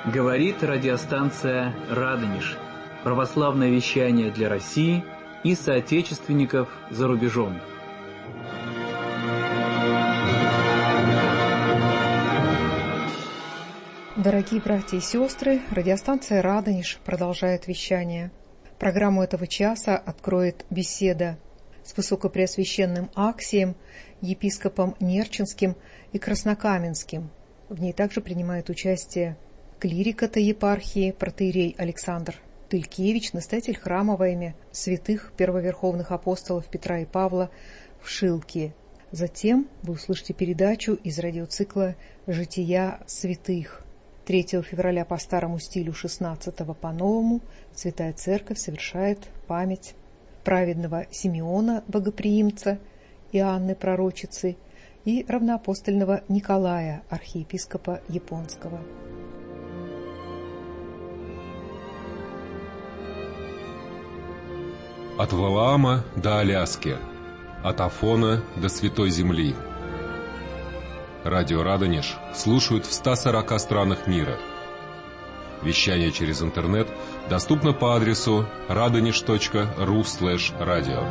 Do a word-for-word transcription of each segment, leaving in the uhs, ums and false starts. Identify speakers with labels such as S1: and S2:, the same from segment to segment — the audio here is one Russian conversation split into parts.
S1: Говорит радиостанция «Радонеж». Православное вещание для России и соотечественников за рубежом.
S2: Дорогие братья и сестры, радиостанция «Радонеж» продолжает вещание. Программу этого часа откроет беседа с высокопреосвященным Аксием, епископом Нерчинским и Краснокаменским. В ней также принимает участие клирик этой епархии, протоиерей Александр Тылькевич, настоятель храма во имя святых первоверховных апостолов Петра и Павла в Шилке. Затем вы услышите передачу из радиоцикла «Жития святых». третьего февраля по старому стилю, шестнадцатого по новому, Святая Церковь совершает память праведного Симеона Богоприимца и Анны Пророчицы и равноапостольного Николая, архиепископа Японского.
S3: От Валаама до Аляски, от Афона до Святой Земли. Радио «Радонеж» слушают в ста сорока странах мира. Вещание через интернет доступно по адресу радонеж точка ру слэш радио.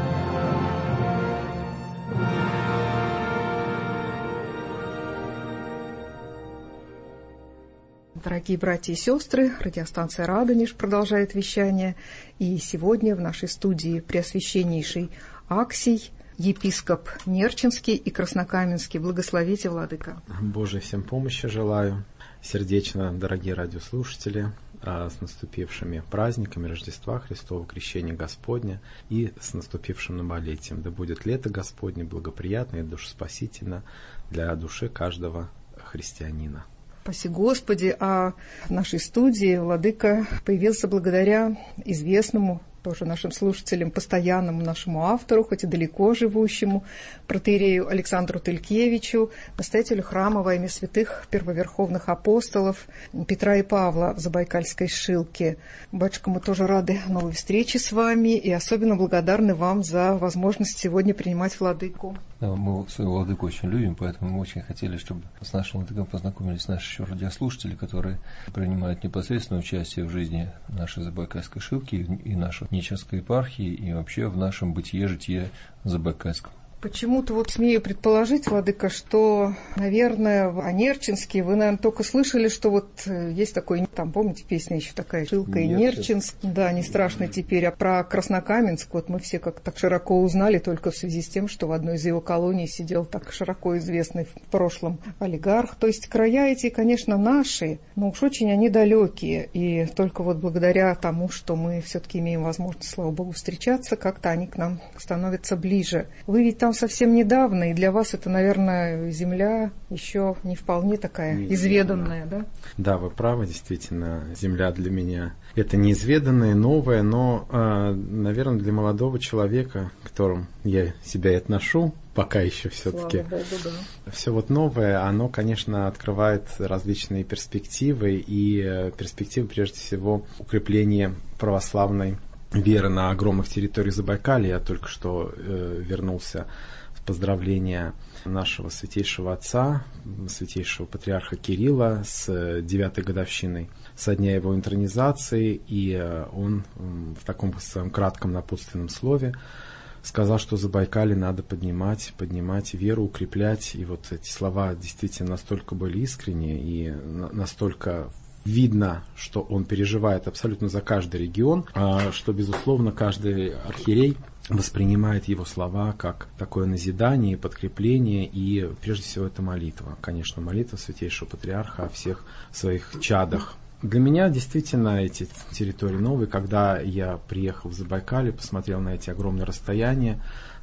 S2: Дорогие братья и сестры, радиостанция «Радонеж» продолжает вещание. И сегодня в нашей студии преосвященнейший Аксий, епископ Нерчинский и Краснокаменский. Благословите, владыка.
S4: Божией всем помощи желаю. Сердечно, дорогие радиослушатели, с наступившими праздниками Рождества Христова, Крещения Господня и с наступившим новолетием. Да будет лето Господне благоприятно и душеспасительно для души каждого христианина.
S2: Спаси Господи, а в нашей студии владыка появился благодаря известному тоже нашим слушателям, постоянному нашему автору, хоть и далеко живущему, протоиерею Александру Тылькевичу, настоятелю храма во имя святых первоверховных апостолов Петра и Павла в Забайкальской Шилке. Батюшка, мы тоже рады новой встрече с вами и особенно благодарны вам за возможность сегодня принимать владыку.
S5: Да, мы свою владыку очень любим, поэтому мы очень хотели, чтобы с нашим владыком познакомились наши еще радиослушатели, которые принимают непосредственное участие в жизни нашей Забайкальской Шилки и нашей Нерчинской епархии, и вообще в нашем бытие-житие Забайкальском.
S2: Почему-то вот смею предположить, владыка, что, наверное, о Нерчинске вы, наверное, только слышали, что вот есть такой, там, помните, песня еще такая, Шилка и Нерчинск, да, не страшно теперь, а про Краснокаменск, вот мы все как так широко узнали только в связи с тем, что в одной из его колоний сидел так широко известный в прошлом олигарх, то есть края эти, конечно, наши, но уж очень они далекие, и только вот благодаря тому, что мы все-таки имеем возможность, слава Богу, встречаться, как-то они к нам становятся ближе. Вы ведь там совсем недавно, и для вас это, наверное, земля еще не вполне такая изведанная, да?
S4: Да, вы правы, действительно, земля для меня это неизведанное, новое, но, наверное, для молодого человека, которым я себя и отношу, пока еще все-таки,
S2: Богу, да.
S4: Все вот новое, оно, конечно, открывает различные перспективы, и перспективы, прежде всего, укрепления православной веры на огромных территориях Забайкалья. Я только что э, вернулся с поздравления нашего святейшего отца, святейшего патриарха Кирилла с девятой годовщиной со дня его интронизации, и э, он э, в таком своем кратком напутственном слове сказал, что Забайкалье надо поднимать, поднимать веру, укреплять, и вот эти слова действительно настолько были искренние и на- настолько видно, что он переживает абсолютно за каждый регион, что, безусловно, каждый архиерей воспринимает его слова как такое назидание и подкрепление, и прежде всего это молитва. Конечно, молитва святейшего патриарха о всех своих чадах. Для меня действительно эти территории новые. Когда я приехал в Забайкалье, посмотрел на эти огромные расстояния,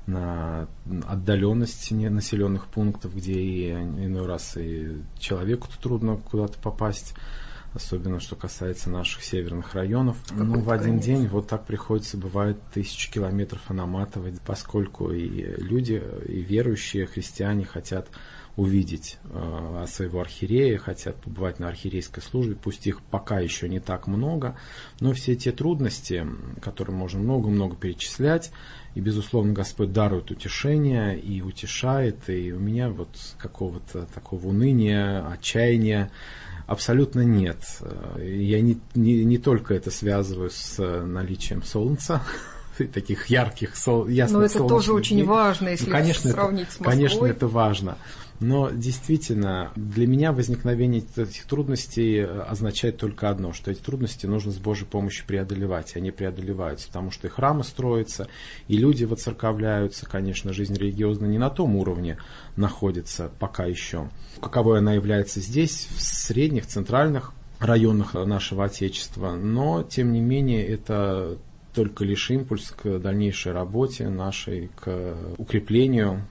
S4: на отдаленность населенных пунктов, где и иной раз и человеку трудно куда-то попасть, особенно что касается наших северных районов. Ну, в один конец. День вот так приходится, бывает, тысячи километров наматывать, поскольку и люди, и верующие христиане хотят увидеть э, своего архиерея, хотят побывать на архиерейской службе, пусть их пока еще не так много, но все те трудности, которые можно много-много перечислять, и, безусловно, Господь дарует утешение и утешает, и у меня вот какого-то такого уныния, отчаяния, Абсолютно нет. Я не, не, не только это связываю с наличием солнца, таких ярких, сол, ясных
S2: Но это
S4: солнечных
S2: тоже очень
S4: дней.
S2: важно, если
S4: ну, конечно,
S2: сравнить
S4: это,
S2: с Москвой.
S4: Конечно, это важно. Но действительно, для меня возникновение этих трудностей означает только одно, что эти трудности нужно с Божьей помощью преодолевать, и они преодолеваются, потому что и храмы строятся, и люди воцерковляются, конечно, жизнь религиозная не на том уровне находится пока еще, каковой она является здесь, в средних, центральных районах нашего Отечества, но, тем не менее, это только лишь импульс к дальнейшей работе нашей, к укреплению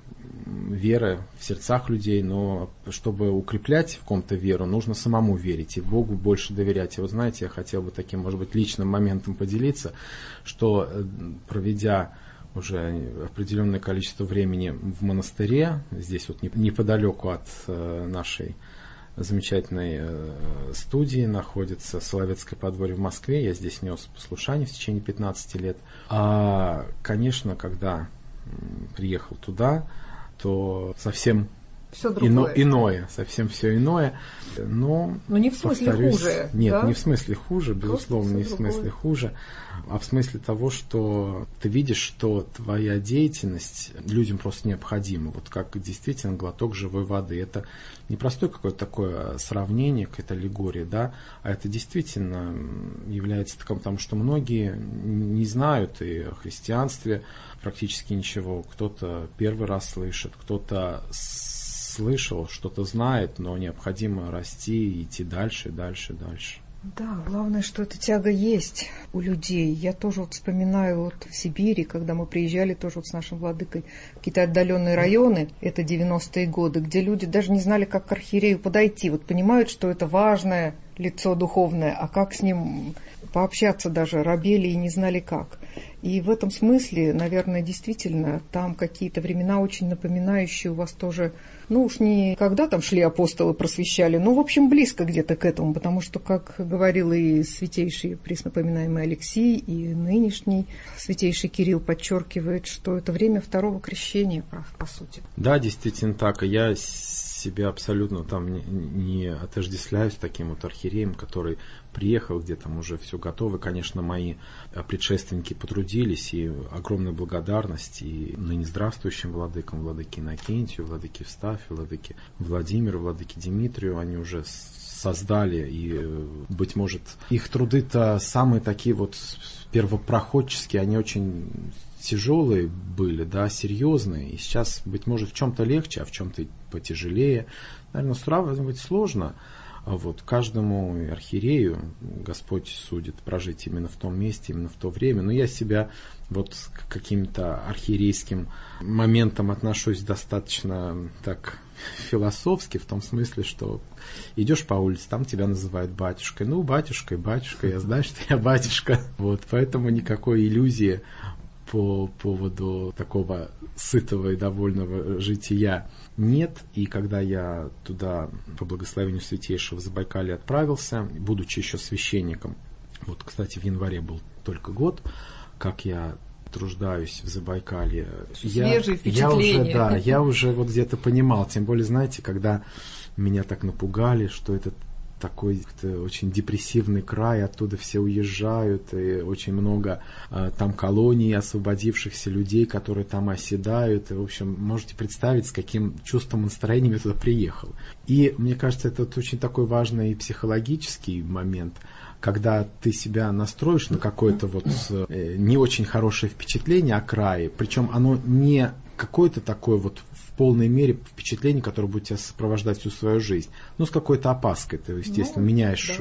S4: веры в сердцах людей, но чтобы укреплять в ком-то веру, нужно самому верить и Богу больше доверять. И вот знаете, я хотел бы таким, может быть, личным моментом поделиться, что, проведя уже определенное количество времени в монастыре, здесь вот неподалеку от нашей замечательной студии находится Соловецкое подворье в Москве, я здесь нес послушание в течение пятнадцати лет. А, конечно, когда приехал туда, то совсем ино, иное, совсем все иное. Но,
S2: Но не в смысле
S4: повторюсь,
S2: хуже.
S4: Нет,
S2: да?
S4: не в смысле хуже, безусловно, не в смысле
S2: другое.
S4: хуже, а в смысле того, что ты видишь, что твоя деятельность людям просто необходима. Вот как действительно глоток живой воды. Это не простое какое-то такое сравнение, какая-то аллегория, да, а это действительно является таким, потому что многие не знают и о христианстве практически ничего. Кто-то первый раз слышит, кто-то слышал, что-то знает, но необходимо расти и идти дальше, дальше, дальше.
S2: Да, главное, что эта тяга есть у людей. Я тоже вот вспоминаю вот в Сибири, когда мы приезжали тоже вот с нашим владыкой в какие-то отдаленные районы, это девяностые годы, где люди даже не знали, как к архиерею подойти. Вот понимают, что это важное лицо духовное, а как с ним пообщаться даже, робели и не знали как. И в этом смысле, наверное, действительно, там какие-то времена очень напоминающие у вас тоже, ну уж не когда там шли апостолы, просвещали, ну, в общем, близко где-то к этому, потому что, как говорил и святейший преснопоминаемый Алексий, и нынешний святейший Кирилл подчеркивает, что это время второго крещения, по сути.
S4: Да, действительно так, и я себя абсолютно там не, не отождествляю с таким вот архиереем, который приехал, где там уже все готово. Конечно, мои предшественники потрудились, и огромная благодарность и ныне здравствующим владыкам, владыке Иннокентию, владыке Евстафию, владыке Владимиру, владыке Дмитрию. Они уже создали, и, быть может, их труды-то самые такие вот первопроходческие, они очень тяжелые были, да, серьезные. И сейчас, быть может, в чем-то легче, а в чем-то потяжелее. Наверное, сравнивать сложно. Вот, каждому архиерею Господь судит прожить именно в том месте, именно в то время. Но я себя вот к каким-то архиерейским моментам отношусь достаточно так философски, в том смысле, что идешь по улице, там тебя называют батюшкой. Ну, батюшкой, батюшка, я знаю, что я батюшка. Вот, поэтому никакой иллюзии по поводу такого сытого и довольного жития нет. И когда я туда по благословению Святейшего в Забайкалье отправился, будучи еще священником, вот, кстати, в январе был только год, как я труждаюсь в Забайкалье.
S2: Свежие
S4: я, я
S2: впечатления.
S4: уже, да, я уже вот где-то понимал, тем более, знаете, когда меня так напугали, что это такой очень депрессивный край, оттуда все уезжают, и очень много э, там колоний освободившихся людей, которые там оседают. И, в общем, можете представить, с каким чувством и настроением я туда приехал. И мне кажется, это вот очень такой важный психологический момент, когда ты себя настроишь на какое-то вот э, не очень хорошее впечатление о крае, причем оно не какое-то такое вот в полной мере впечатление, которое будет тебя сопровождать всю свою жизнь. Ну, с какой-то опаской. Ты, естественно, ну, меняешь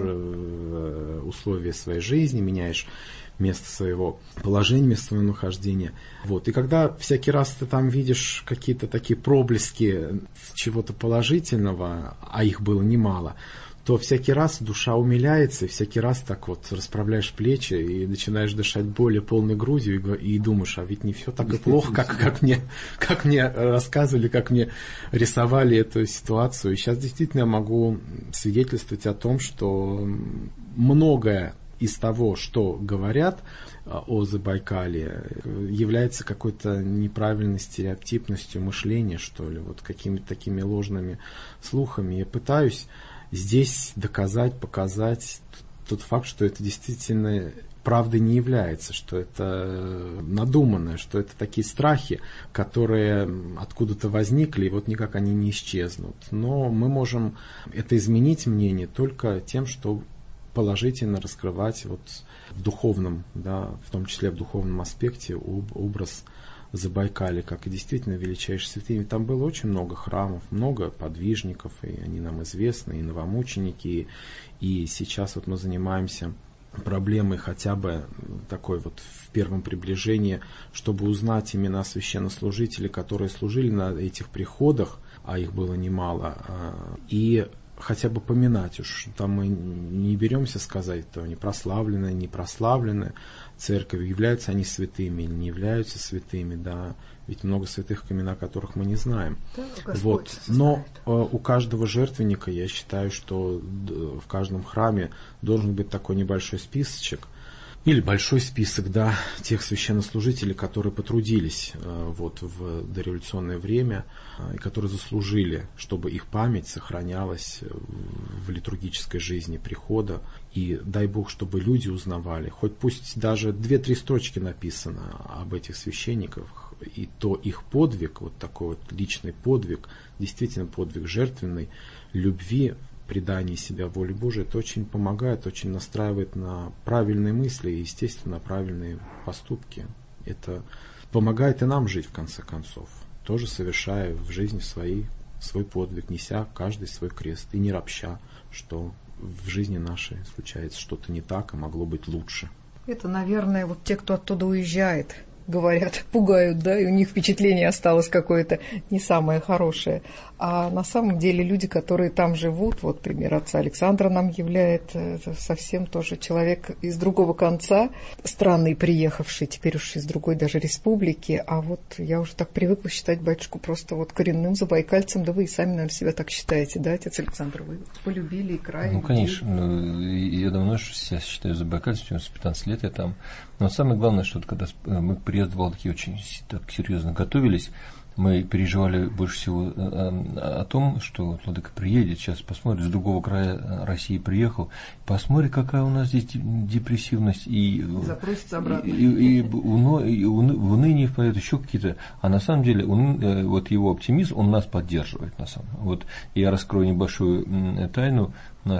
S4: да. условия своей жизни, меняешь место своего положения, место своего нахождения. Вот. И когда всякий раз ты там видишь какие-то такие проблески чего-то положительного, а их было немало, то всякий раз душа умиляется, и всякий раз так вот расправляешь плечи и начинаешь дышать более полной грудью и, и думаешь, а ведь не все так и плохо, как, как, мне, как мне рассказывали, как мне рисовали эту ситуацию. И сейчас действительно я могу свидетельствовать о том, что многое из того, что говорят о Забайкалье, является какой-то неправильной стереотипностью мышления, что ли, вот какими-то такими ложными слухами. Я пытаюсь здесь доказать, показать тот факт, что это действительно правдой не является, что это надуманное, что это такие страхи, которые откуда-то возникли, и вот никак они не исчезнут. Но мы можем это изменить мнение только тем, что положительно раскрывать вот в духовном, да, в том числе в духовном аспекте образ Забайкалья, как и действительно величайшие святыми. Там было очень много храмов, много подвижников, и они нам известны, и новомученики, и, и сейчас вот мы занимаемся проблемой хотя бы такой вот в первом приближении, чтобы узнать имена священнослужителей, которые служили на этих приходах, а их было немало, и хотя бы поминать уж. Там мы не беремся сказать, то они прославлены, не прославлены церковью, являются они святыми или не являются святыми, да, ведь много святых, имена которых мы не знаем. Да, вот. Но э, у каждого жертвенника, я считаю, что в каждом храме должен быть такой небольшой списочек, или большой список, да, тех священнослужителей, которые потрудились э, вот, в дореволюционное время, э, и которые заслужили, чтобы их память сохранялась в литургической жизни прихода. И дай Бог, чтобы люди узнавали, хоть пусть даже две-три строчки написано об этих священниках, и то их подвиг, вот такой вот личный подвиг, действительно подвиг жертвенной любви, предание себя воле Божией, это очень помогает, очень настраивает на правильные мысли и, естественно, на правильные поступки. Это помогает и нам жить, в конце концов, тоже совершая в жизни свои, свой подвиг, неся каждый свой крест, и не ропща, что в жизни нашей случается что-то не так, и могло быть лучше.
S2: Это, наверное, вот те, кто оттуда уезжает, говорят, пугают, да, и у них впечатление осталось какое-то не самое хорошее. А на самом деле люди, которые там живут, вот пример отца Александра нам являет, это совсем тоже человек из другого конца, странный приехавший, теперь уж из другой даже республики, а вот я уже так привыкла считать батюшку просто вот коренным забайкальцем, да вы и сами, наверное, себя так считаете, да, отец Александр, вы полюбили и край.
S5: Ну, конечно, ну, я давно себя считаю забайкальцем, с пятнадцать лет я там. Но самое главное, что когда мы к приезду в Владыки очень так серьезно готовились, мы переживали больше всего о, о том, что Владыка приедет, сейчас посмотрит, с другого края России приехал, посмотрит, какая у нас здесь депрессивность, и,
S2: запросится обратно.
S5: И, и, и, уно, и в уныние впадет, еще какие-то. А на самом деле, он, вот его оптимизм, он нас поддерживает. На самом деле. Вот я раскрою небольшую тайну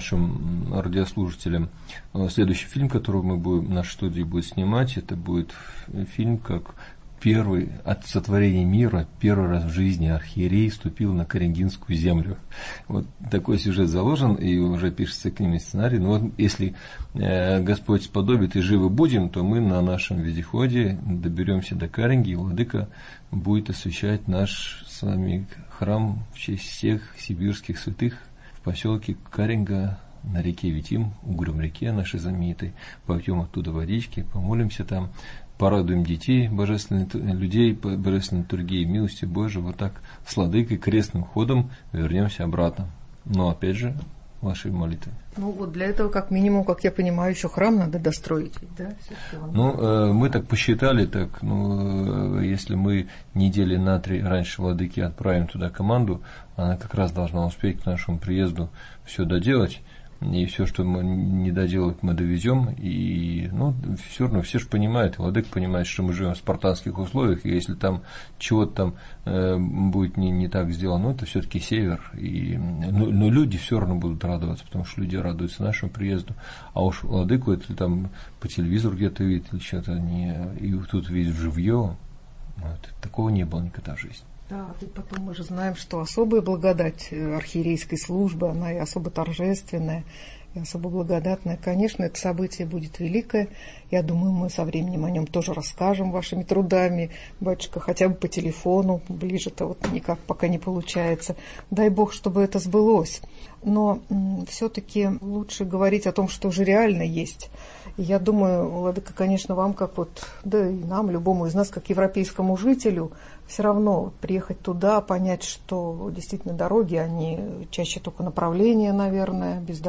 S5: нашим радиослушателям. Следующий фильм, который мы будем в нашей студии будет снимать, это будет фильм, как первый от сотворения мира, первый раз в жизни архиерей вступил на Карингинскую землю. Вот такой сюжет заложен, и уже пишется к ним сценарий. Но вот если э, Господь сподобит и живы будем, то мы на нашем вездеходе доберемся до Каринги, и Владыка будет освящать наш с вами храм в честь всех сибирских святых в поселке Каринга на реке Витим, Угрюм-реке нашей знаменитой. Попьем оттуда водички, помолимся там, порадуем детей, божественных людей, божественной литургии, милости Божией, вот так с владыкой крестным ходом вернемся обратно. Но опять же, вашей молитвы.
S2: Ну вот для этого, как минимум, как я понимаю, еще храм надо достроить, да?
S5: Ну, э, мы так посчитали, так, ну, э, если мы недели на три раньше владыки отправим туда команду, она как раз должна успеть к нашему приезду все доделать. И все, что мы не доделать, мы довезем. И, ну, все равно все же понимают, и владыка понимает, что мы живем в спартанских условиях, и если там чего-то там э, будет не, не так сделано, ну, это все-таки север. И, но, но люди все равно будут радоваться, потому что люди радуются нашему приезду. А уж владыку, это там по телевизору где-то видит или что-то, не, и тут видит живье, вот, такого не было никогда в жизни.
S2: Да, и потом мы же знаем, что особая благодать архиерейской службы, она и особо торжественная, и особо благодатная. Конечно, это событие будет великое. Я думаю, мы со временем о нем тоже расскажем вашими трудами, батюшка, хотя бы по телефону, ближе-то вот никак пока не получается. Дай Бог, чтобы это сбылось. Но м- все-таки лучше говорить о том, что уже реально есть. И я думаю, владыка, конечно, вам, как вот, да и нам, любому из нас, как европейскому жителю, все равно приехать туда, понять, что действительно дороги, они чаще только направления, наверное, бездорожье,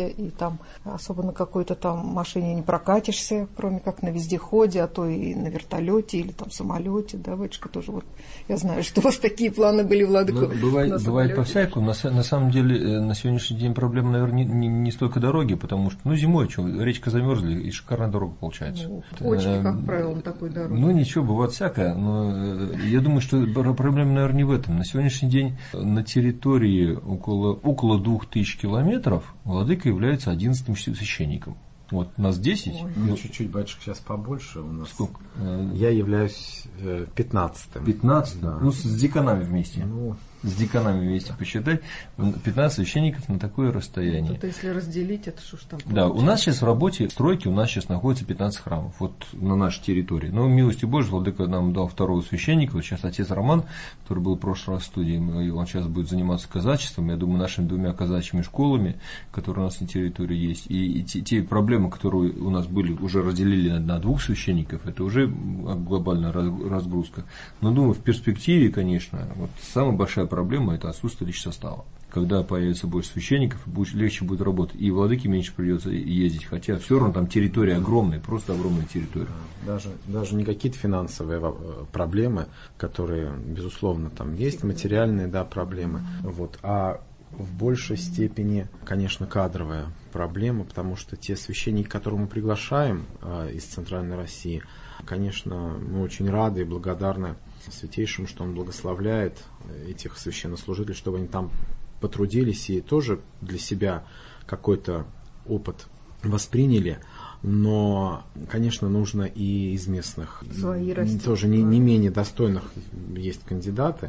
S2: дороге, и там особо на какой-то там машине не прокатишься, кроме как на вездеходе, а то и на вертолете или там самолете, да, батюшка, тоже вот, я знаю, что у вас такие планы были, владыка.
S5: Ну, бывает, бывает по-всякому. На, на самом деле, на сегодняшний день проблема, наверное, не, не, не столько дороги, потому что, ну, зимой, что, речка замерзла, и шикарная дорога получается.
S2: Ну, очень, как правило, на такой дороге.
S5: Ну, ничего, бывает всякое, но я думаю, что проблема, наверное, не в этом. На сегодняшний день на территории около, около двух тысяч километров владыка является одиннадцатым священником. Вот нас десять.
S4: Ну, чуть-чуть, батюшка, сейчас побольше у нас.
S5: Сколько?
S4: Я являюсь пятнадцатым.
S5: пятнадцатым? Да. Ну, с деканами вместе.
S4: Ну,
S5: с деканами вместе посчитать, пятнадцать священников на такое расстояние.
S2: Это если разделить, это что ж там получается?
S5: Да, у нас сейчас в работе, в стройке у нас сейчас находится пятнадцать храмов, вот на нашей территории. Но милостью Божией, владыка нам дал второго священника, вот сейчас отец Роман, который был в прошлый раз в студии, он сейчас будет заниматься казачеством, я думаю, нашими двумя казачьими школами, которые у нас на территории есть, и, и те, те проблемы, которые у нас были, уже разделили на, на двух священников, это уже глобальная разгрузка. Но думаю, в перспективе, конечно, вот самая большая проблема – это отсутствие личного состава. Когда появится больше священников, легче будет работать. И владыке меньше придется ездить. Хотя все равно там территория огромная, просто огромная территория.
S4: Даже, даже не какие-то финансовые проблемы, которые, безусловно, там есть, материальные, да, проблемы. Вот. А в большей степени, конечно, кадровая проблема, потому что те священники, которых мы приглашаем э, из Центральной России, конечно, мы очень рады и благодарны Святейшему, что он благословляет этих священнослужителей, чтобы они там потрудились и тоже для себя какой-то опыт восприняли. Но, конечно, нужно и из местных,
S2: свои расти,
S4: тоже не, не менее достойных есть кандидаты.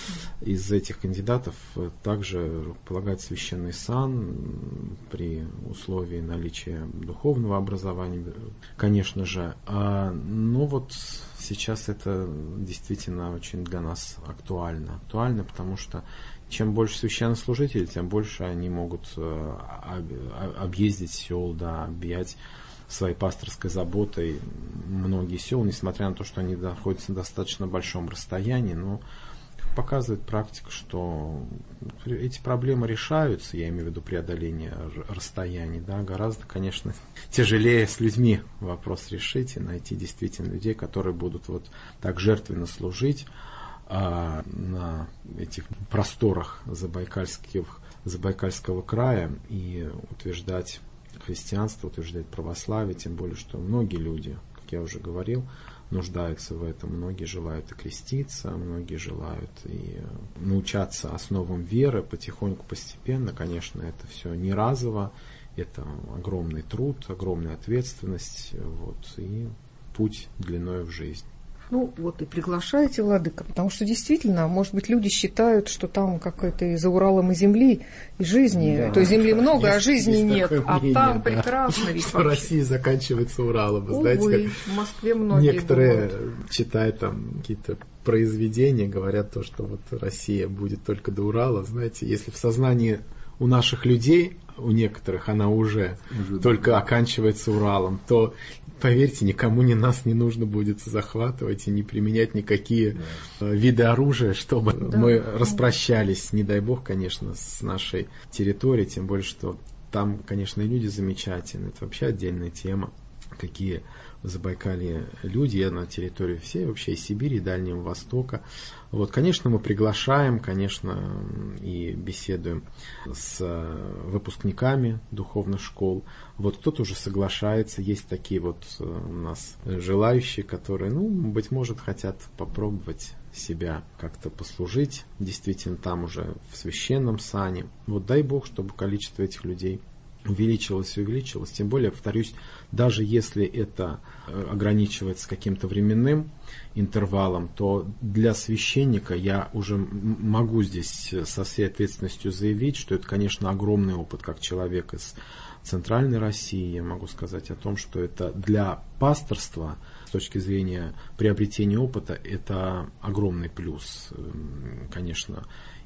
S4: Из этих кандидатов также полагает священный сан при условии наличия духовного образования, конечно же. А, ну вот сейчас это действительно очень для нас актуально. Актуально, потому что чем больше священнослужителей, тем больше они могут объездить сел, да, объять своей пасторской заботой многие села, несмотря на то, что они находятся на достаточно большом расстоянии, но показывает практика, что эти проблемы решаются, я имею в виду преодоление расстояний, да, гораздо, конечно, тяжелее с людьми вопрос решить и найти действительно людей, которые будут вот так жертвенно служить а, на этих просторах Забайкальских, Забайкальского края и утверждать христианство, утверждать православие, тем более, что многие люди, как я уже говорил, нуждаются в этом. Многие желают и креститься, многие желают и научаться основам веры потихоньку, постепенно. Конечно, это все не разово, это огромный труд, огромная ответственность, вот, и путь длиной в жизнь.
S2: Ну, вот и приглашаете, владыка, потому что действительно, может быть, люди считают, что там как-то и за Уралом и земли, и жизни, да, то есть земли много, есть, а жизни нет, а мнение, там да, прекрасно ведь
S4: в России заканчивается Уралом. Вы
S2: Увы,
S4: знаете, как
S2: в Москве многие
S4: некоторые,
S2: бывают.
S4: Читают там какие-то произведения, говорят то, что вот Россия будет только до Урала. Знаете, если в сознании у наших людей, у некоторых она уже, уже только да. оканчивается Уралом, то, поверьте, никому не нас не нужно будет захватывать и не применять никакие да. виды оружия, чтобы да. мы распрощались, не дай бог, конечно, с нашей территорией, тем более, что там, конечно, и люди замечательные, это вообще отдельная тема, какие в Забайкалье люди, я на территории всей, вообще и Сибири, и Дальнего Востока. Вот, конечно, мы приглашаем, конечно, и беседуем с выпускниками духовных школ. Вот кто-то уже соглашается, есть такие вот у нас желающие, которые, ну, быть может, хотят попробовать себя как-то послужить, действительно, там уже в священном сане. Вот дай Бог, чтобы количество этих людей увеличилось и увеличилось. Тем более, повторюсь, даже если это ограничивается каким-то временным интервалом, то для священника я уже могу здесь со всей ответственностью заявить, что это, конечно, огромный опыт, как человек из Центральной России. Я могу сказать о том, что это для пасторства, с точки зрения приобретения опыта, это огромный плюс, конечно,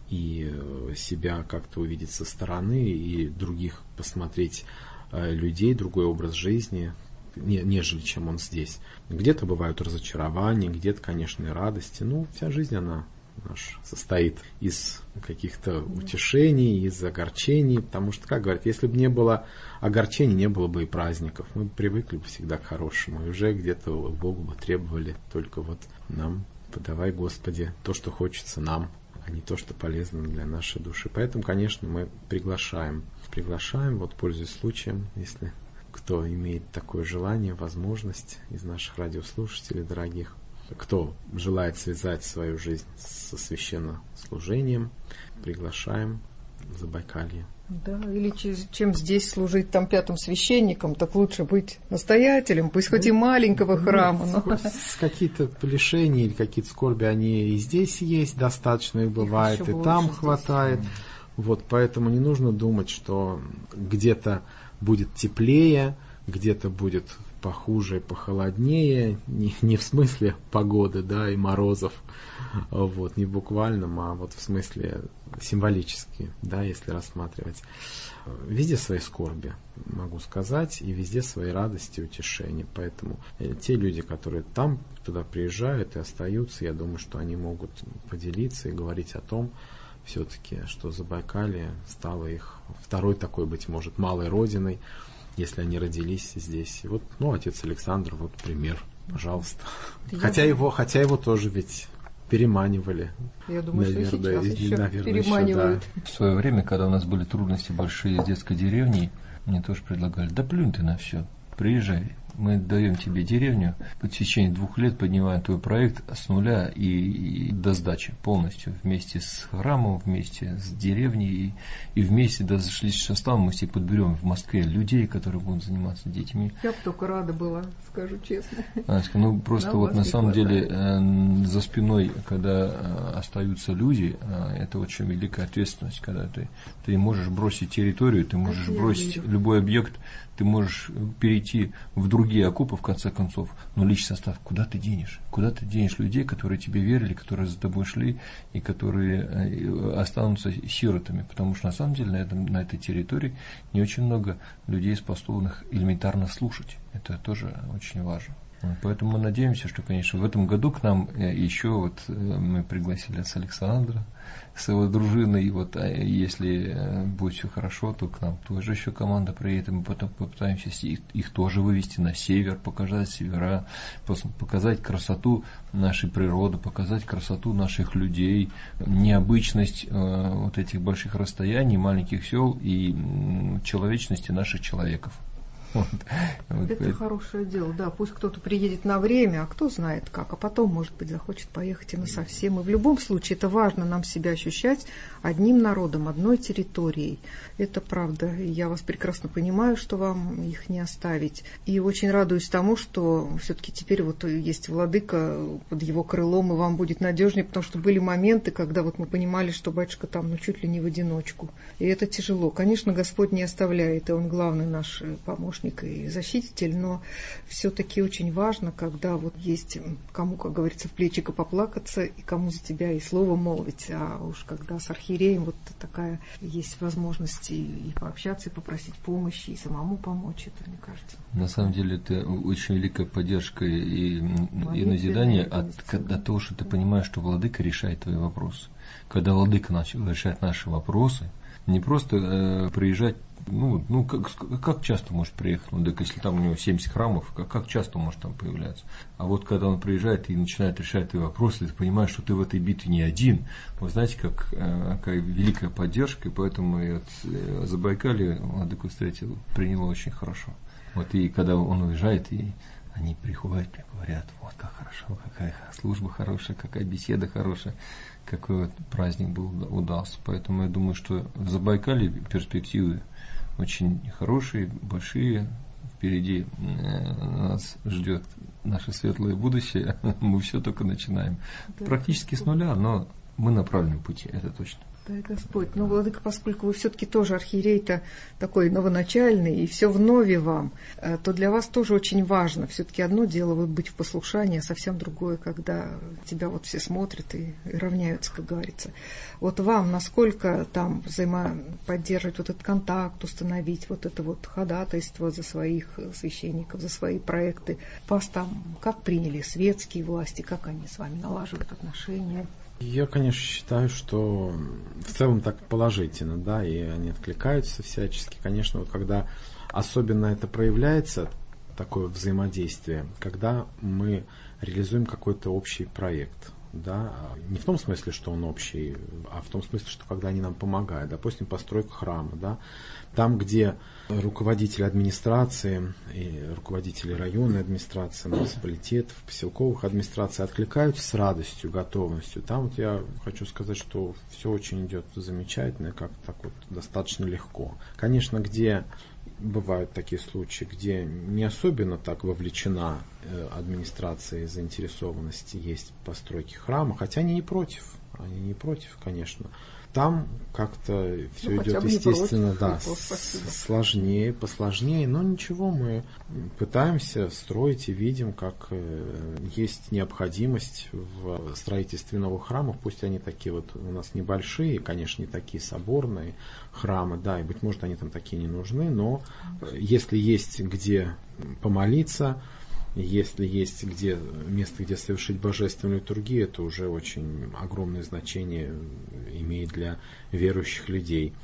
S4: и себя как-то увидеть со стороны, и других посмотреть людей, другой образ жизни, нежели чем он здесь. Где-то бывают разочарования, где-то, конечно, и радости. Ну, вся жизнь, она наш состоит из каких-то утешений, из огорчений, потому что, как говорят, если бы не было огорчений, не было бы и праздников. Мы привыкли бы всегда к хорошему, и уже где-то Богу бы требовали только вот нам, подавай, Господи, то, что хочется нам, а не то, что полезно для нашей души. Поэтому, конечно, мы приглашаем, приглашаем, вот пользуясь случаем, если кто имеет такое желание, возможность из наших радиослушателей дорогих, кто желает связать свою жизнь со священнослужением, приглашаем в Забайкалье.
S2: Да, или чем здесь служить там пятым священником, так лучше быть настоятелем, пусть хоть и маленького храма.
S4: Ну,
S2: но...
S4: с какие-то лишения или какие-то скорби, они и здесь есть, достаточно их бывает, и там хватает. Здесь. Вот, поэтому не нужно думать, что где-то будет теплее, где-то будет похуже, похолоднее, не, не в смысле погоды, да, и морозов, вот, не в буквальном, а вот в смысле символически, да, если рассматривать. Везде свои скорби, могу сказать, и везде свои радости, утешения. Поэтому те люди, которые там туда приезжают и остаются, я думаю, что они могут поделиться и говорить о том, все-таки, что Забайкалье стало их второй такой, быть может, малой родиной, если они родились здесь. И вот, ну, отец Александр, вот пример, пожалуйста. Я хотя его, хотя его тоже ведь переманивали.
S2: Я думаю, наверное, что сейчас
S4: и,
S2: еще
S4: наверное,
S2: переманивают.
S5: Еще, да. В свое время, когда у нас были трудности большие с детской деревней, мне тоже предлагали, да плюнь ты на все, приезжай. Мы даем тебе деревню, в течение двух лет поднимаем твой проект с нуля и, и до сдачи полностью, вместе с храмом, вместе с деревней и, и вместе даже с личным составом мы себе подберем в Москве людей, которые будут заниматься детьми.
S2: Я бы только рада была, скажу честно.
S5: Анечка, ну просто вот на самом деле э, за спиной, когда э, остаются люди, э, это очень великая ответственность, когда ты, ты можешь бросить территорию, ты можешь это бросить любой объект, ты можешь перейти в другие окопы, в конце концов, но личный состав, куда ты денешь? Куда ты денешь людей, которые тебе верили, которые за тобой шли и которые останутся сиротами? Потому что на самом деле на, этом, на этой территории не очень много людей, способных элементарно слушать. Это тоже очень важно. Поэтому мы надеемся, что, конечно, в этом году к нам еще вот мы пригласили отца Александра с его дружиной, и вот если будет все хорошо, то к нам тоже еще команда приедет, и мы потом попытаемся их, их тоже вывести на север, показать севера, показать красоту нашей природы, показать красоту наших людей, необычность э, вот этих больших расстояний, маленьких сел и м, человечности наших человеков. Вот.
S2: Это вот. Хорошее дело, да, пусть кто-то приедет на время, а кто знает как, а потом, может быть, захочет поехать и насовсем. И в любом случае это важно нам себя ощущать одним народом, одной территорией. Это правда, и я вас прекрасно понимаю, что вам их не оставить. И очень радуюсь тому, что все-таки теперь вот есть владыка под его крылом, и вам будет надежнее, потому что были моменты, когда вот мы понимали, что батюшка там ну чуть ли не в одиночку. И это тяжело. Конечно, Господь не оставляет, и Он главный наш помощник и защититель, но все-таки очень важно, когда вот есть кому, как говорится, в плечико поплакаться и кому за тебя и слово молвить, а уж когда с архиереем вот такая есть возможность и, и пообщаться, и попросить помощи, и самому помочь, это, мне кажется.
S5: На самом деле это очень великая поддержка и, и назидание от, от того, что ты понимаешь, что владыка решает твои вопросы. Когда владыка начал решать наши вопросы, не просто э, приезжать. Ну, ну как, как часто может приехать? Ну, так если там у него семьдесят храмов, как, как часто он может там появляться? А вот когда он приезжает и начинает решать твои вопросы, ты понимаешь, что ты в этой битве не один. Вы знаете, как, какая великая поддержка, и поэтому я от Забайкалья владыку встретил, приняло очень хорошо. Вот и когда он уезжает, и они приходят и говорят, вот как хорошо, какая служба хорошая, какая беседа хорошая, какой вот праздник был, удался. Поэтому я думаю, что в Забайкалье перспективы очень хорошие, большие. Впереди нас ждет наше светлое будущее. Мы все только начинаем. Да. Практически с нуля, но мы на правильном пути, это точно.
S2: Дай Господь. Ну, владыка, поскольку вы все-таки тоже архиерей-то такой новоначальный, и все вновь вам, то для вас тоже очень важно. Все-таки одно дело вот быть в послушании, а совсем другое, когда тебя вот все смотрят и, и равняются, как говорится. Вот вам насколько там взаимоподдерживать вот этот контакт, установить вот это вот ходатайство за своих священников, за свои проекты? Вас там как приняли светские власти, как они с вами налаживают отношения?
S4: Я, конечно, считаю, что в целом так положительно, да, и они откликаются всячески. Конечно, вот когда особенно это проявляется, такое взаимодействие, когда мы реализуем какой-то общий проект. Да, не в том смысле, что он общий, а в том смысле, что когда они нам помогают, допустим, постройка храма, да, там, где руководители администрации и руководители районной администрации, муниципалитетов, поселковых администраций откликаются с радостью, готовностью. Там вот я хочу сказать, что все очень идет замечательно, как так вот достаточно легко. Конечно, где бывают такие случаи, где не особенно так вовлечена администрация и заинтересованность есть в постройке храма, хотя они не против, они не против, конечно. Там как-то все ну, идет, естественно, да, сложнее, посложнее, но ничего, мы пытаемся строить и видим, как есть необходимость в строительстве новых храмов, пусть они такие вот у нас небольшие, конечно, не такие соборные храмы, да, и, быть может, они там такие не нужны, но если есть где помолиться, если есть где, место, где совершить божественную литургию, это уже очень огромное значение имеет для верующих людей.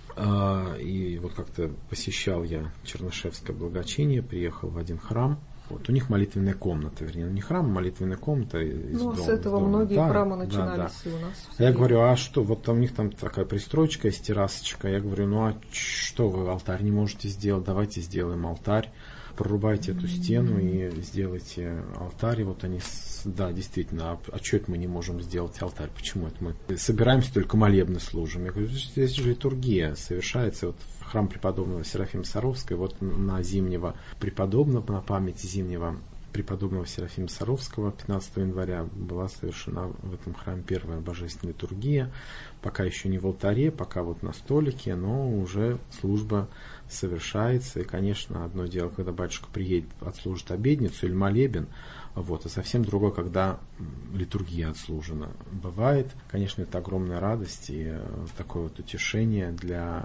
S4: И вот как-то посещал я Чернышевское благочиние, приехал в один храм. Вот у них молитвенная комната, вернее, не храм, а молитвенная комната из
S2: ну,
S4: дома.
S2: с этого
S4: дома.
S2: многие
S4: да,
S2: храмы начинались
S4: да, да.
S2: и у нас.
S4: Я говорю, а что, вот у них там такая пристройка, есть террасочка. Я говорю, ну а что вы алтарь не можете сделать? Давайте сделаем алтарь. Прорубайте эту стену и сделайте алтарь. И вот они, да, действительно, а, а что это мы не можем сделать алтарь? Почему это мы собираемся, только молебны служим? Я говорю, здесь же литургия совершается. Вот в храм преподобного Серафима Саровского, вот на зимнего преподобного, на память зимнего преподобного Серафима Саровского пятнадцатого января была совершена в этом храме первая божественная литургия. Пока еще не в алтаре, пока вот на столике, но уже служба совершается. И, конечно, одно дело, когда батюшка приедет, отслужит обедницу или молебен, вот, а совсем другое, когда литургия отслужена. Бывает, конечно, это огромная радость и такое вот утешение для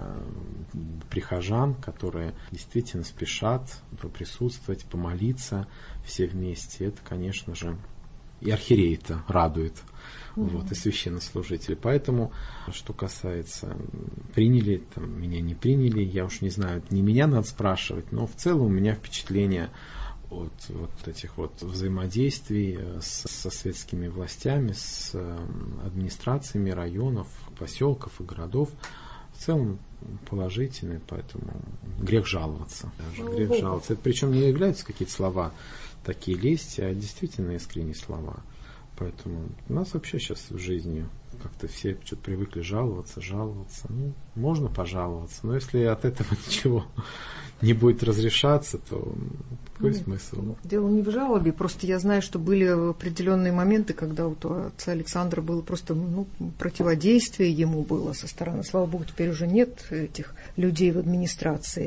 S4: прихожан, которые действительно спешат присутствовать, помолиться все вместе. Это, конечно же, и архиерей-то радует. Mm-hmm. Вот, и священнослужители. Поэтому, что касается приняли, там, меня не приняли, я уж не знаю, не меня надо спрашивать, но в целом у меня впечатление от вот этих вот взаимодействий с, со светскими властями, с администрациями районов, поселков и городов в целом положительные, поэтому грех жаловаться. Даже, грех Богу. жаловаться. Это причем не являются какие-то слова такие лести, а действительно искренние слова. Поэтому у нас вообще сейчас в жизни как-то все что-то привыкли жаловаться, жаловаться. Ну, можно пожаловаться, но если от этого ничего не будет разрешаться, то какой Нет, смысл?
S2: Дело не в жалобе, просто я знаю, что были определенные моменты, когда вот у отца Александра было просто ну, противодействие ему было со стороны. Слава Богу, теперь уже нет этих людей в администрации.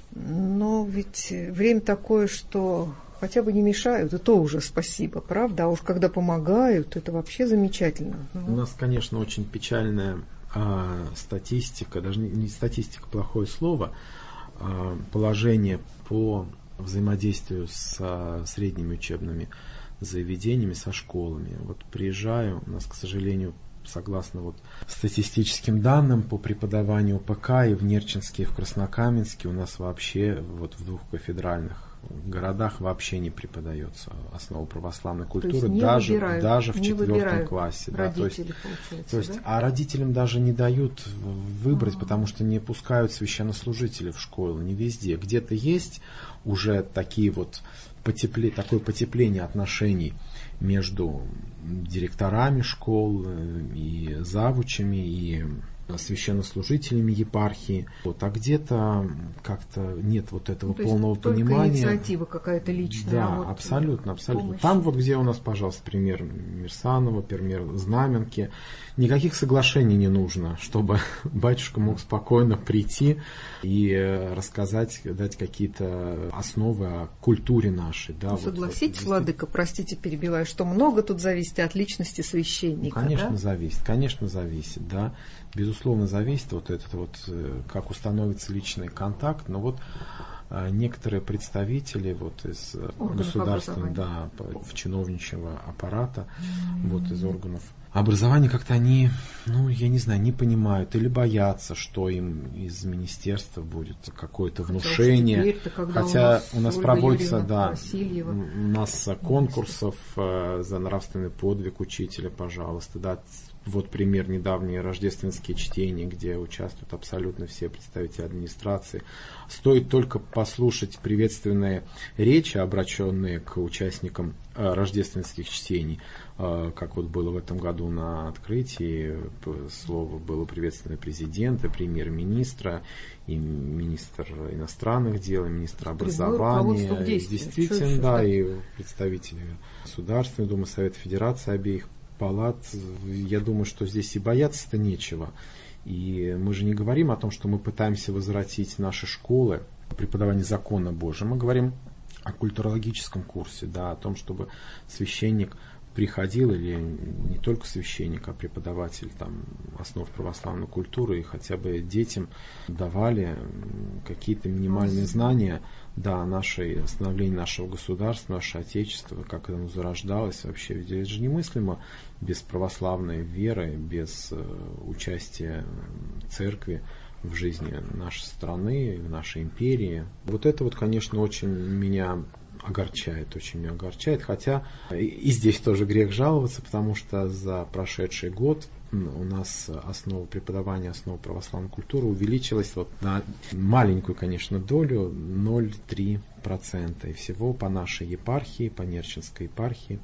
S2: Но ведь время такое, что хотя бы не мешают, и то уже спасибо, правда? А уж когда помогают, это вообще замечательно.
S4: У нас, конечно, очень печальная а, статистика, даже не, не статистика, плохое слово, а, положение по взаимодействию с а, средними учебными заведениями, со школами. Вот приезжаю, у нас, к сожалению, согласно вот статистическим данным по преподаванию ПК и в Нерчинске, и в Краснокаменске у нас вообще вот в двух кафедральных городах вообще не преподается основа православной культуры, даже, выбирают, даже в четвертом классе. Да, то есть, то есть, да? А родителям даже не дают выбрать, А-а-а. потому что не пускают священнослужителей в школу, не везде. Где-то есть уже такие вот потепле, такое потепление отношений между директорами школ и завучами, и священнослужителями епархии. Вот, а где-то как-то нет вот этого ну, полного
S2: только
S4: понимания.
S2: Инициатива какая-то личная.
S4: Да,
S2: а вот
S4: абсолютно, абсолютно.
S2: Помощь.
S4: Там вот где у нас, пожалуйста, пример Мирсанова, пример Знаменки. Никаких соглашений не нужно, чтобы батюшка мог спокойно прийти и рассказать, дать какие-то основы о культуре нашей. Да,
S2: ну,
S4: вот,
S2: согласитесь,
S4: вот,
S2: владыка, простите, перебиваю, что много тут зависит от личности священника.
S4: Ну, конечно,
S2: да?
S4: зависит, конечно, зависит, да. Безусловно, зависит вот этот вот, как установится личный контакт, но вот некоторые представители вот из органов государственного, да, в чиновничьего аппарата, mm-hmm. вот из органов образование как-то они, ну, я не знаю, не понимают или боятся, что им из министерства будет какое-то внушение. Хотя у нас, у нас проводится, да, Васильева. У нас конкурсов э, за нравственный подвиг учителя, пожалуйста, да. Вот пример недавние рождественские чтения, где участвуют абсолютно все представители администрации. Стоит только послушать приветственные речи, обращенные к участникам э, рождественских чтений, э, как вот было в этом году на открытии. Слово было приветственное президента, премьер-министра, и министр иностранных дел, и министр образования. Действительно, да, и представители Государственной Думы, Совета Федерации обеих палат. Я думаю, что здесь и бояться-то нечего. И мы же не говорим о том, что мы пытаемся возвратить наши школы преподавание закона Божия. Мы говорим о культурологическом курсе, да, о том, чтобы священник приходил, или не только священник, а преподаватель там, основ православной культуры, и хотя бы детям давали какие-то минимальные знания, да, о нашей, становлении нашего государства, нашего Отечества, как оно зарождалось вообще. Ведь это же немыслимо без православной веры, без э, участия церкви в жизни нашей страны, в нашей империи. Вот это вот, конечно, очень меня огорчает, очень меня огорчает. Хотя и здесь тоже грех жаловаться, потому что за прошедший год у нас основа преподавания, основа православной культуры увеличилась вот на маленькую, конечно, долю, ноль целых три десятых процента. И всего по нашей епархии, по Нерчинской епархии,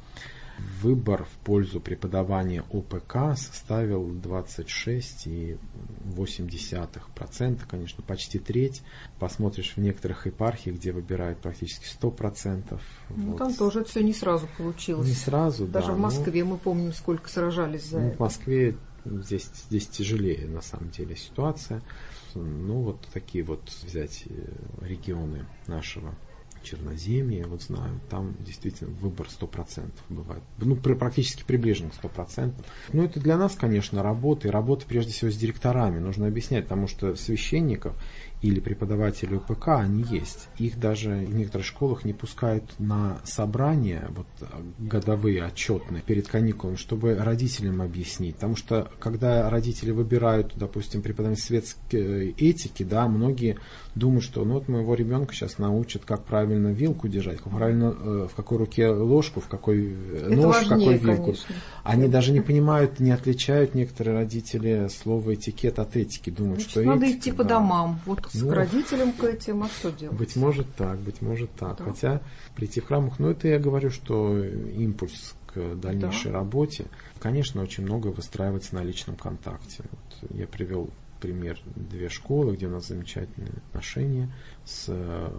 S4: выбор в пользу преподавания ОПК составил двадцать шесть целых восемь десятых процента, конечно, почти треть. Посмотришь в некоторых епархиях, где выбирают практически сто процентов.
S2: Ну,
S4: вот.
S2: Там тоже это все не сразу получилось.
S4: Не сразу,
S2: Даже
S4: да.
S2: в Москве ну, мы помним, сколько сражались за
S4: ну,
S2: это.
S4: В Москве здесь, здесь тяжелее, на самом деле, ситуация. Ну, вот такие вот взять регионы нашего Черноземье, вот знаю, там действительно выбор сто процентов бывает. Ну, практически приближен к сто процентов. Но это для нас, конечно, работа, и работа прежде всего с директорами. Нужно объяснять, потому что священников или преподаватели ОПК, они есть. Их даже в некоторых школах не пускают на собрания, вот, годовые, отчетные, перед каникулами, чтобы родителям объяснить. Потому что, когда родители выбирают, допустим, преподавание светской этики, да, многие думают, что ну, вот моего ребенка сейчас научат, как правильно вилку держать, как правильно, э, в какой руке ложку, в какой
S2: это
S4: нож,
S2: важнее,
S4: в какой вилку.
S2: Конечно.
S4: Они да. даже не понимают, не отличают некоторые родители слово этикет от этики. Думают,
S2: Значит,
S4: что
S2: надо
S4: этика,
S2: идти по
S4: да.
S2: домам. Вот
S4: Ну,
S2: к родителям к этим, а что делать?
S4: Быть может так, быть может так. Да. Хотя прийти в храмах, ну это я говорю, что импульс к дальнейшей да. работе. Конечно, очень много выстраивается на личном контакте. Вот я привел пример две школы, где у нас замечательные отношения с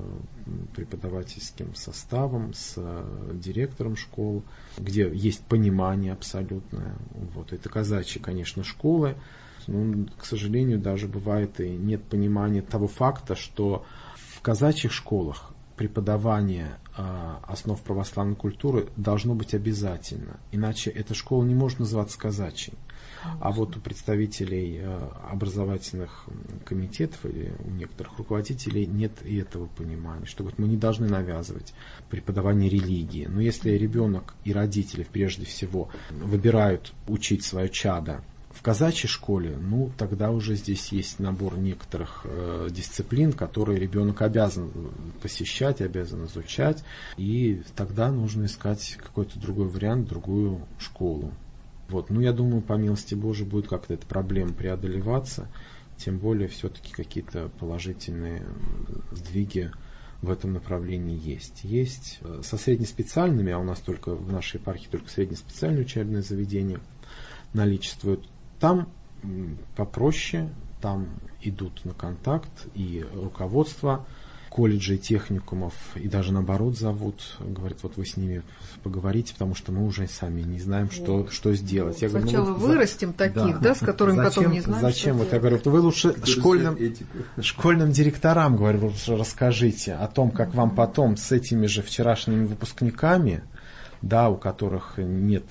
S4: преподавательским составом, с директором школ, где есть понимание абсолютное. Вот. Это казачьи, конечно, школы. Ну, к сожалению, даже бывает и нет понимания того факта, что в казачьих школах преподавание э, основ православной культуры должно быть обязательно. Иначе эта школа не может называться казачьей. А вот у представителей э, образовательных комитетов или у некоторых руководителей нет и этого понимания, что вот мы не должны навязывать преподавание религии. Но если ребенок и родители прежде всего выбирают учить свое чадо в казачьей школе, ну, тогда уже здесь есть набор некоторых э, дисциплин, которые ребенок обязан посещать, обязан изучать, и тогда нужно искать какой-то другой вариант, другую школу. Вот. Ну, я думаю, по милости Божией будет как-то эта проблема преодолеваться, тем более все-таки какие-то положительные сдвиги в этом направлении есть. Есть со среднеспециальными, а у нас только в нашей епархии только среднеспециальные учебные заведения наличествуют. Там попроще, там идут на контакт и руководство колледжей, техникумов, и даже наоборот зовут, говорят, вот вы с ними поговорите, потому что мы уже сами не знаем, что, вот. что сделать. Я
S2: Сначала
S4: говорю, ну,
S2: вырастим таких, да, да, с которыми
S4: зачем,
S2: потом не знаем,
S4: Зачем?
S2: Что
S4: вот я говорю, вы лучше школьным, школьным директорам, говорю, расскажите о том, как вам потом с этими же вчерашними выпускниками да, у которых нет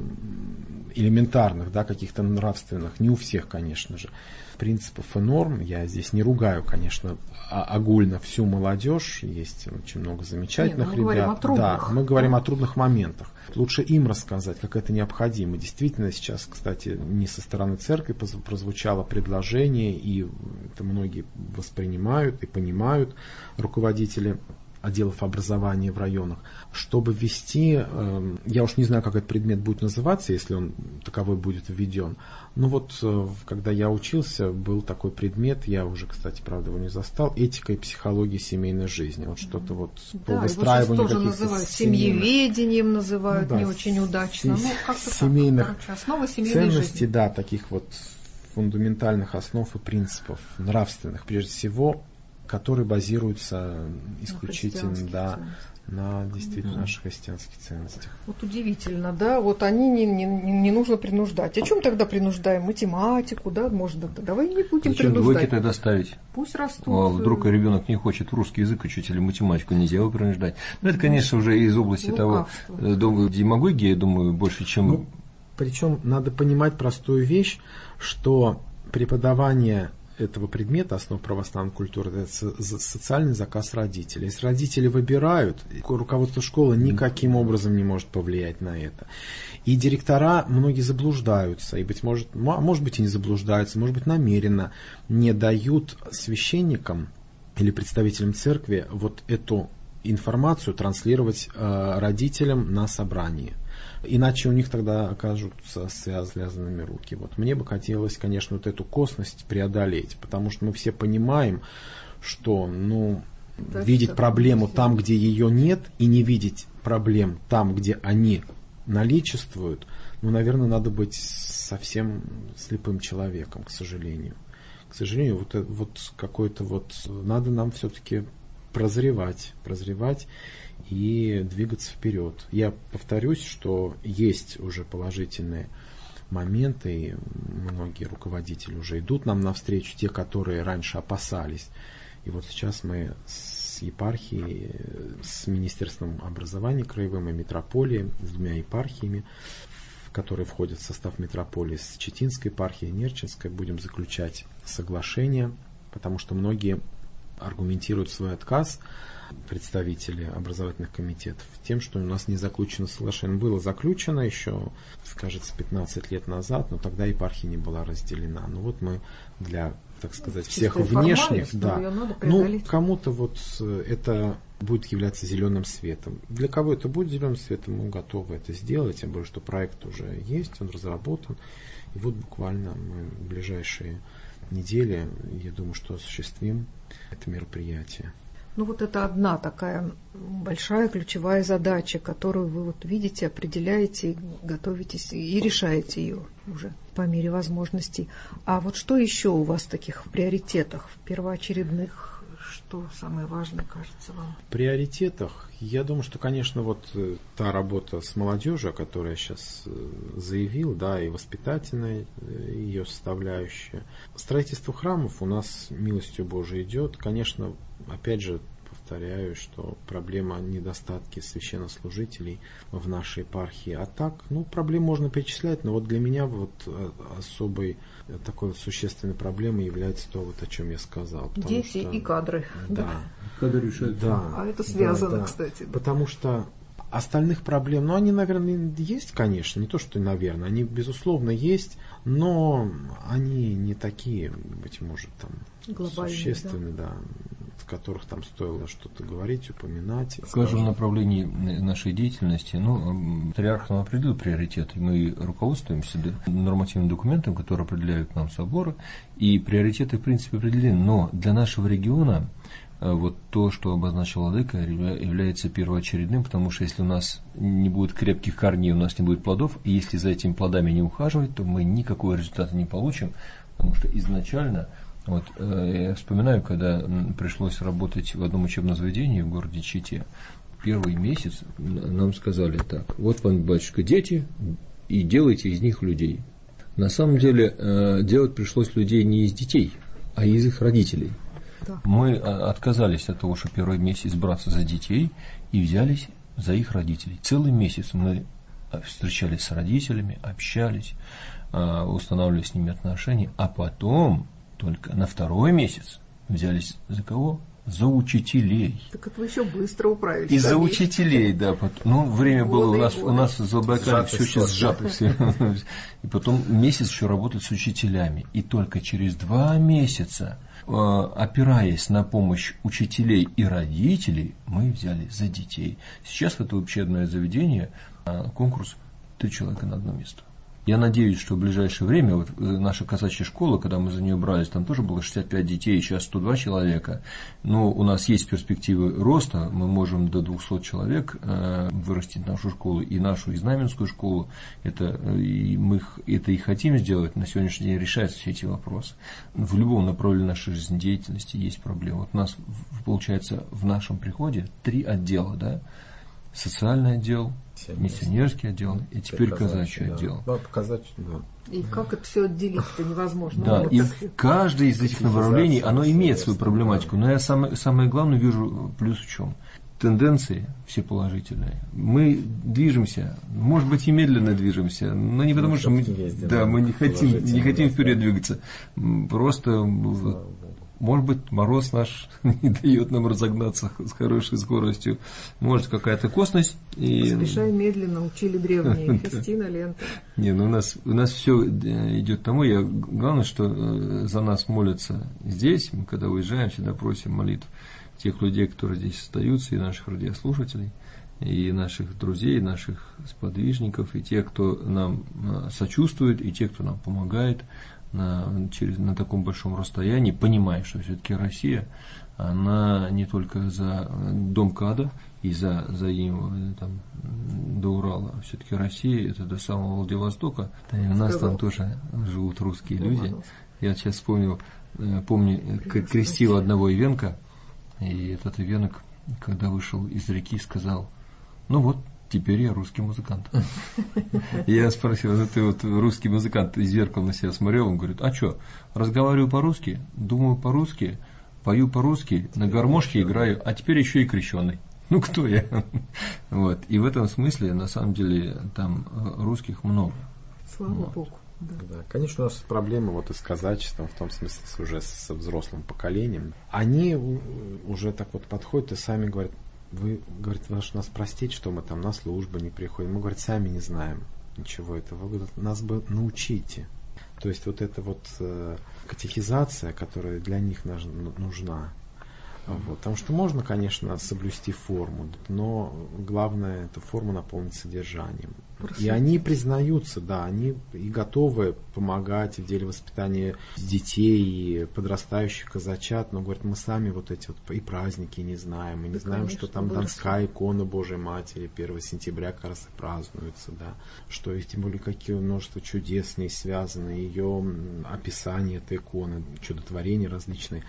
S4: элементарных, да, каких-то нравственных, не у всех, конечно же, принципов и норм. Я здесь не ругаю, конечно, огульно всю молодежь, есть очень много замечательных
S2: Нет, мы
S4: ребят.
S2: Говорим
S4: да, мы говорим о трудных моментах. Лучше им рассказать, как это необходимо. Действительно, сейчас, кстати, не со стороны церкви прозвучало предложение, и это многие воспринимают и понимают руководители отделов образования в районах, чтобы ввести, э, я уж не знаю, как этот предмет будет называться, если он таковой будет введен, но вот э, когда я учился, был такой предмет, я уже, кстати, правда, его не застал, этика и психология семейной жизни, вот что-то вот
S2: да,
S4: по выстраиванию
S2: каких-то
S4: называют
S2: семьеведением, называют,
S4: ну, да,
S2: не очень удачно,
S4: с,
S2: ну, как-то
S4: семейных
S2: так, короче, основы семейной
S4: ценностей,
S2: жизни.
S4: Да, таких вот фундаментальных основ и принципов, нравственных, прежде всего, которые базируются исключительно
S2: на
S4: да, на действительно mm-hmm. наших христианских ценностях.
S2: Вот удивительно, да, вот они не, не, не нужно принуждать. О чем тогда принуждаем? Математику, да, может, да, давай не будем
S5: Зачем
S2: принуждать.
S5: двойки тогда ставить?
S2: Пусть растут.
S5: А вдруг ребенок не хочет русский язык учить или математику, нельзя его принуждать. Ну, это, конечно, уже из области
S2: Лукавство.
S5: того, думаю, демагогии, я думаю, больше, чем...
S4: Ну, причем надо понимать простую вещь, что преподавание этого предмета, основ православной культуры, это социальный заказ родителей. Если родители выбирают, руководство школы никаким образом не может повлиять на это. И директора, многие заблуждаются, и, быть может, может быть и не заблуждаются, может быть намеренно не дают священникам или представителям церкви вот эту информацию транслировать э, родителям на собрании. Иначе у них тогда окажутся связанными руки. Вот мне бы хотелось, конечно, вот эту косность преодолеть, потому что мы все понимаем, что ну, да, видеть проблему там, где ее нет, и не видеть проблем там, где они наличествуют, ну, наверное, надо быть совсем слепым человеком, к сожалению. К сожалению, вот, вот какой-то вот надо нам все-таки прозревать, прозревать и двигаться вперед. Я повторюсь, что есть уже положительные моменты, и многие руководители уже идут нам навстречу, те, которые раньше опасались. И вот сейчас мы с епархией, с Министерством образования краевым и метрополией, с двумя епархиями, которые входят в состав метрополии, с Читинской епархией и Нерчинской, будем заключать соглашения, потому что многие аргументируют свой отказ, представители образовательных комитетов, тем, что у нас не заключено соглашение. Было заключено еще, кажется, пятнадцать лет назад, но тогда епархия не была разделена. Ну вот мы для, так сказать, всех внешних, да, ну кому-то вот это будет являться зеленым светом. Для кого это будет зеленым светом, мы готовы это сделать, тем более, что проект уже есть, он разработан. И вот буквально мы в ближайшие недели, я думаю, что осуществим это мероприятие.
S2: Ну вот это одна такая большая ключевая задача, которую вы вот видите, определяете, готовитесь и решаете ее уже по мере возможностей. А вот что еще у вас в таких приоритетах, в первоочередных, что самое важное кажется вам?
S4: В приоритетах, я думаю, что, конечно, вот та работа с молодежью, о которой я сейчас заявил, да, и воспитательная ее составляющая. Строительство храмов у нас милостью Божией идет. Конечно, опять же, повторяю, что проблема недостатки священнослужителей в нашей епархии. А так, ну, проблем можно перечислять, но вот для меня вот особой такой вот существенной проблемой является то, вот о чем я сказал.
S2: Дети что, и кадры.
S4: Да.
S5: Кадры решают.
S4: Да.
S2: А это связано,
S4: да, да.
S2: кстати.
S4: Потому что остальных проблем, ну, они, наверное, есть, конечно, не то, что, наверное, они, безусловно, есть, но они не такие, быть может, там,
S2: глобальные,
S4: существенные, да, о которых там стоило что-то говорить, упоминать.
S5: В каждом направлении нашей деятельности, ну, патриарх нам определил приоритеты, мы руководствуемся нормативным документом, который определяют нам соборы, и приоритеты, в принципе, определены, но для нашего региона вот то, что обозначил владыка, является первоочередным, потому что если у нас не будет крепких корней, у нас не будет плодов, и если за этими плодами не ухаживать, то мы никакого результата не получим, потому что изначально, вот, я вспоминаю, когда пришлось работать в одном учебном заведении в городе Чите, первый месяц нам сказали так: вот вам, батюшка, дети, и делайте из них людей. На самом деле делать пришлось людей не из детей, а из их родителей. Мы отказались от того, что первый месяц браться за детей, и взялись за их родителей. Целый месяц мы встречались с родителями, общались, устанавливали с ними отношения, а потом только на второй месяц взялись за кого? За учителей.
S2: Так это вы еще быстро управились.
S5: И за учителей, да. Ну, время
S2: годы
S5: было у нас,
S2: годы.
S5: у нас в Забайкалье все сейчас сжато. Все. И потом месяц еще работать с учителями. И только через два месяца, опираясь на помощь учителей и родителей, мы взяли за детей. Сейчас это учебное заведение, конкурс «Три человека на одно место». Я надеюсь, что в ближайшее время, вот наша казачья школа, когда мы за нее брались, там тоже было шестьдесят пять детей, сейчас сто два человека. Но у нас есть перспективы роста, мы можем до двухсот человек э, вырастить нашу школу, и нашу, и знаменскую школу. Это, и мы это и хотим сделать, на сегодняшний день решаются все эти вопросы. В любом направлении нашей жизнедеятельности есть проблемы. Вот у нас, получается, в нашем приходе три отдела, да? Социальный отдел, миссионерский отдел и теперь казачий
S4: да.
S5: отдел.
S4: Да, казачий, да.
S2: И как это все отделить-то невозможно.
S5: Да,
S2: вот
S5: и
S2: так...
S5: каждое из этих направлений, оно имеет свою проблематику. Но я самое, самое главное вижу плюс в чем. Тенденции все положительные. Мы движемся, может быть и медленно движемся, но не потому, мы что мы, да, мы не хотим, не хотим вперед двигаться. Просто... Может быть, мороз наш не дает нам разогнаться с хорошей скоростью. Может, какая-то косность. И...
S2: Поспешай медленно, учили древние. Фестина, лента.
S5: Не, ну у нас, у нас все идет к тому. Я, главное, что за нас молятся здесь. Мы, когда уезжаем, всегда просим молитв тех людей, которые здесь остаются, и наших радиослушателей, и наших друзей, и наших сподвижников, и тех, кто нам сочувствует, и тех, кто нам помогает. На, через, на таком большом расстоянии, понимая, что все-таки Россия, она не только за дом КАДа и за, за им там, до Урала, а все-таки Россия это до самого Владивостока. И у нас там тоже живут русские люди. Я сейчас вспомнил, помню, крестил одного ивенка, и этот ивенок, когда вышел из реки, сказал: ну вот, теперь я русский музыкант. Я спросил: ну ты вот русский музыкант, из зеркала на себя смотрел? Он говорит: а что, разговариваю по-русски, думаю по-русски, пою по-русски, на гармошке играю, а теперь еще и крещеный. Ну кто я? Вот. И в этом смысле, на самом деле, там русских много.
S2: Слава
S5: вот.
S2: Богу. Да.
S4: Да. Конечно, у нас проблемы вот и с казачеством, в том смысле с, уже со взрослым поколением. Они уже так вот подходят и сами говорят: вы, говорит, вы нас простите, что мы там на службу не приходим. Мы, говорит, сами не знаем ничего этого. Вы, говорит, нас бы научите. То есть вот эта вот э, катехизация, которая для них нужна. Вот. Потому что можно, конечно, соблюсти форму, но главное эту форму наполнить содержанием. Просто. И они признаются, да, они и готовы помогать в деле воспитания детей и подрастающих казачат, но говорят, мы сами вот эти вот и праздники не знаем, мы не да, знаем, конечно, что там Донская икона Божьей Матери первого сентября, как раз, и празднуется, да, что и тем более какие множество чудес с ней связаны, ее описание этой иконы, чудотворения различные.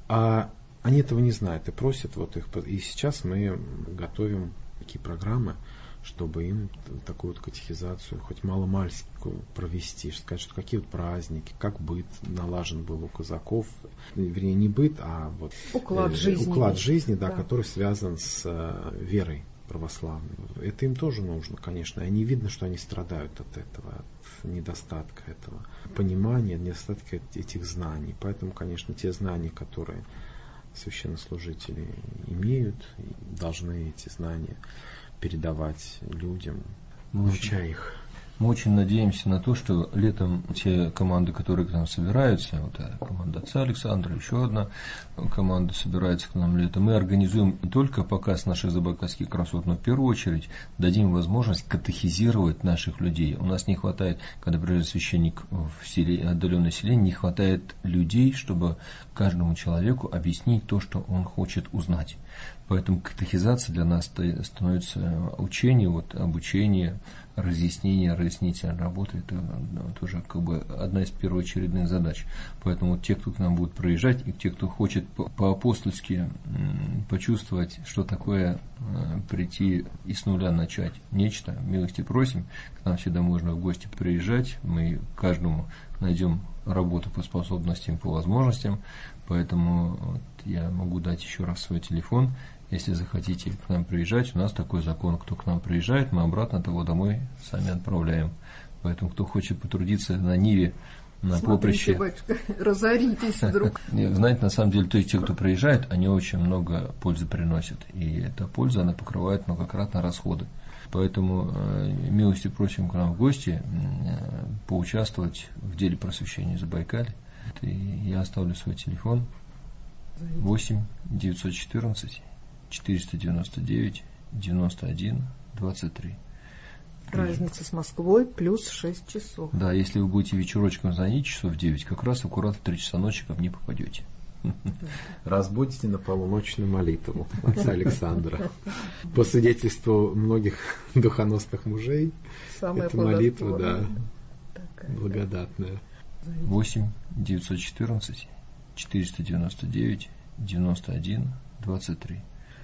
S4: А они этого не знают и просят вот их. И сейчас мы готовим такие программы, чтобы им такую вот катехизацию хоть маломальскую провести, сказать, что какие вот праздники, как быт налажен был у казаков, вернее не быт, а вот
S2: уклад
S4: э,
S2: жизни,
S4: уклад жизни да,
S2: да. который
S4: связан с э, верой православной. Это им тоже нужно, конечно. И они видно, что они страдают от этого, от недостатка этого понимания, недостатка этих знаний. Поэтому, конечно, те знания, которые священнослужители имеют, должны эти знания передавать людям, научая их.
S5: Мы очень надеемся на то, что летом те команды, которые к нам собираются, вот команда отца Александра, еще одна команда собирается к нам летом, мы организуем не только показ наших забайкальских красот, но в первую очередь дадим возможность катехизировать наших людей. У нас не хватает, когда приезжает священник в селе, отдаленное селение, не хватает людей, чтобы каждому человеку объяснить то, что он хочет узнать. Поэтому катехизация для нас становится учение, вот, обучение, разъяснение, разъяснительная работа. Это тоже как бы одна из первоочередных задач. Поэтому те, кто к нам будет проезжать, и те, кто хочет по-апостольски почувствовать, что такое прийти и с нуля начать нечто, милости просим. К нам всегда можно в гости приезжать. Мы каждому найдем работу по способностям, по возможностям. Поэтому вот я могу дать еще раз свой телефон. Если захотите к нам приезжать, у нас такой закон: кто к нам приезжает, мы обратно того домой сами отправляем. Поэтому кто хочет потрудиться на Ниве, на
S2: Смотрите,
S5: поприще.
S2: батюшка, разоритесь вдруг.
S5: Знаете, на самом деле, то есть те, кто приезжает, они очень много пользы приносят. И эта польза, она покрывает многократно расходы. Поэтому э, милости просим к нам в гости, э, поучаствовать в деле просвещения Забайкалья. И я оставлю свой телефон: восемь девятьсот четырнадцать четыреста девяносто девять девяносто один двадцать три.
S2: Разница с Москвой плюс шесть часов.
S5: Да, если вы будете вечерочком звонить часов в девять, как раз аккуратно в три часа ночи ко мне попадете.
S4: Разбудите на полуночную молитву отца Александра. По свидетельству многих духоносных мужей,
S2: самая
S4: эта молитва, да,
S2: такая,
S4: благодатная.
S5: восемь девятьсот четырнадцать четыреста девяносто девять девяносто один двадцать три.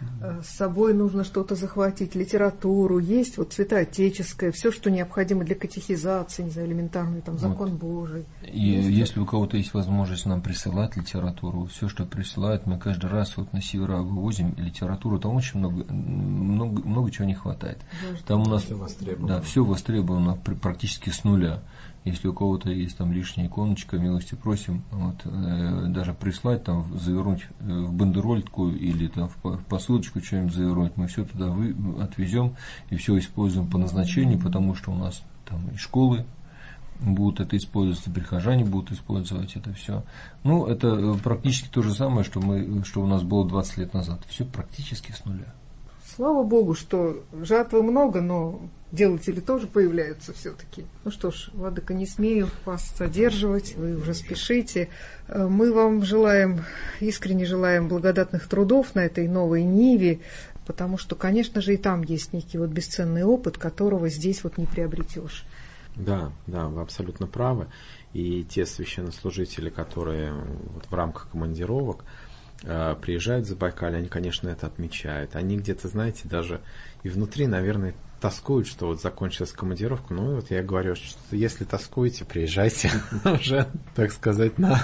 S2: С собой нужно что-то захватить, литературу, есть вот святоотеческое, все, что необходимо для катехизации, не знаю, элементарный там закон вот. Божий.
S5: И есть, если у кого-то есть возможность нам присылать литературу, все, что присылают, мы каждый раз вот на севера вывозим литературу, там очень много, много, много чего не хватает.
S2: Даже
S5: там у нас
S4: все востребовано.
S5: Да, все востребовано практически с нуля. Если у кого-то есть там лишняя иконочка, милости просим, вот, э, даже прислать, там, завернуть в бандерольку или там, в посылочку что-нибудь завернуть, мы все туда вы, отвезем и все используем по назначению, потому что у нас там и школы будут это использовать, и прихожане будут использовать это все. Ну, это практически то же самое, что, мы, что у нас было двадцать лет назад. Все практически с нуля.
S2: Слава Богу, что жатвы много, но делатели тоже появляются все-таки. Ну что ж, владыка, не смею вас задерживать, вы уже спешите. Мы вам желаем, искренне желаем благодатных трудов на этой новой Ниве, потому что, конечно же, и там есть некий вот бесценный опыт, которого здесь вот не приобретешь.
S4: Да, да, вы абсолютно правы. И те священнослужители, которые вот в рамках командировок приезжают в Забайкалье, они, конечно, это отмечают. Они где-то, знаете, даже и внутри, наверное, тоскуют, что вот закончилась командировка. Ну, и вот я говорю, что если тоскуете, приезжайте уже, так сказать, на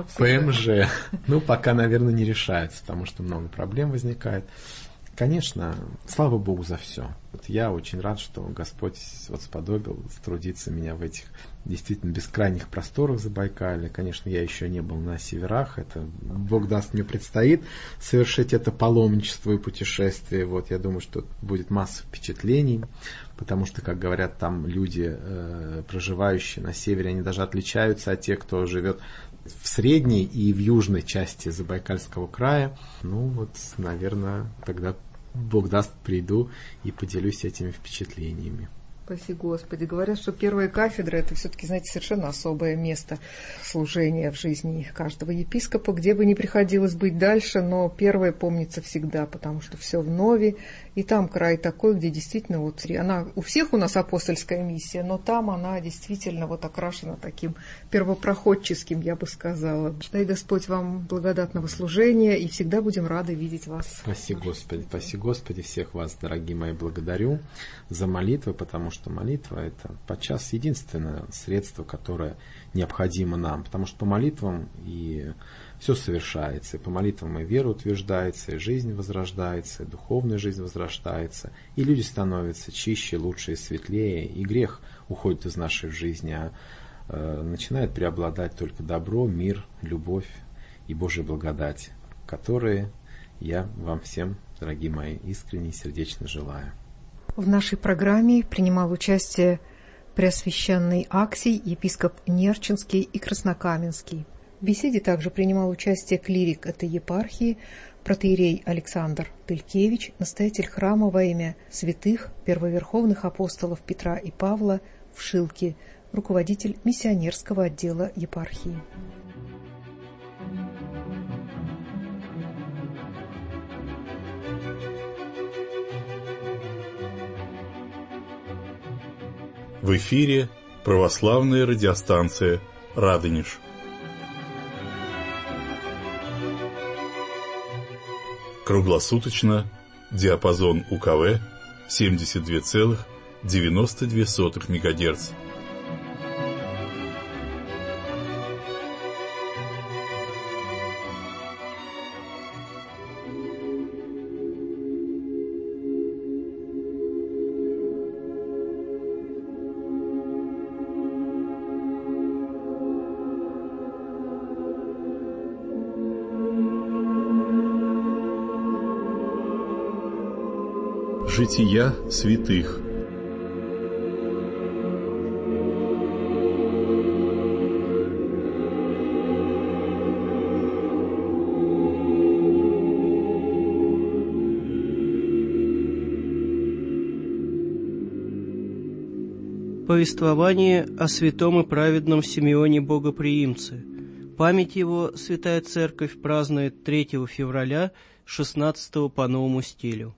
S4: ПМЖ. Ну, пока, наверное, не решается, потому что много проблем возникает. Конечно, слава Богу за все. Вот я очень рад, что Господь вот сподобил трудиться меня в этих действительно бескрайних просторах Забайкалья. Конечно, я еще не был на северах. Это Бог даст, мне предстоит совершить это паломничество и путешествие. Вот я думаю, что будет масса впечатлений, потому что, как говорят там люди, э, проживающие на севере, они даже отличаются от тех, кто живет в средней и в южной части Забайкальского края. Ну вот, наверное, тогда Бог даст, приду и поделюсь этими впечатлениями.
S2: Спаси Господи. Говорят, что первая кафедра — это все-таки, знаете, совершенно особое место служения в жизни каждого епископа, где бы ни приходилось быть дальше, но первое помнится всегда, потому что все в нове, и там край такой, где действительно вот она, у всех у нас апостольская миссия, но там она действительно вот окрашена таким первопроходческим, я бы сказала. Дай Господь вам благодатного служения, и всегда будем рады видеть вас.
S4: Спаси Господи, спаси Господи, всех вас, дорогие мои, благодарю за молитвы, потому что молитва — это подчас единственное средство, которое необходимо нам, потому что по молитвам и все совершается, и по молитвам и вера утверждается, и жизнь возрождается, и духовная жизнь возрождается, и люди становятся чище, лучше и светлее, и грех уходит из нашей жизни, а э, начинает преобладать только добро, мир, любовь и Божья благодать, которые я вам всем, дорогие мои, искренне и сердечно желаю.
S2: В нашей программе принимал участие Преосвященный Аксий, епископ Нерчинский и Краснокаменский. В беседе также принимал участие клирик этой епархии, протоиерей Александр Пелькевич, настоятель храма во имя святых первоверховных апостолов Петра и Павла в Шилке, руководитель миссионерского отдела епархии.
S6: В эфире православная радиостанция «Радонеж». Круглосуточно диапазон УКВ семьдесят два целых девяносто две сотых мегагерц. Жития святых.
S7: Повествование о святом и праведном Симеоне Богоприимце. Память его Святая Церковь празднует третьего февраля, шестнадцатого по новому стилю.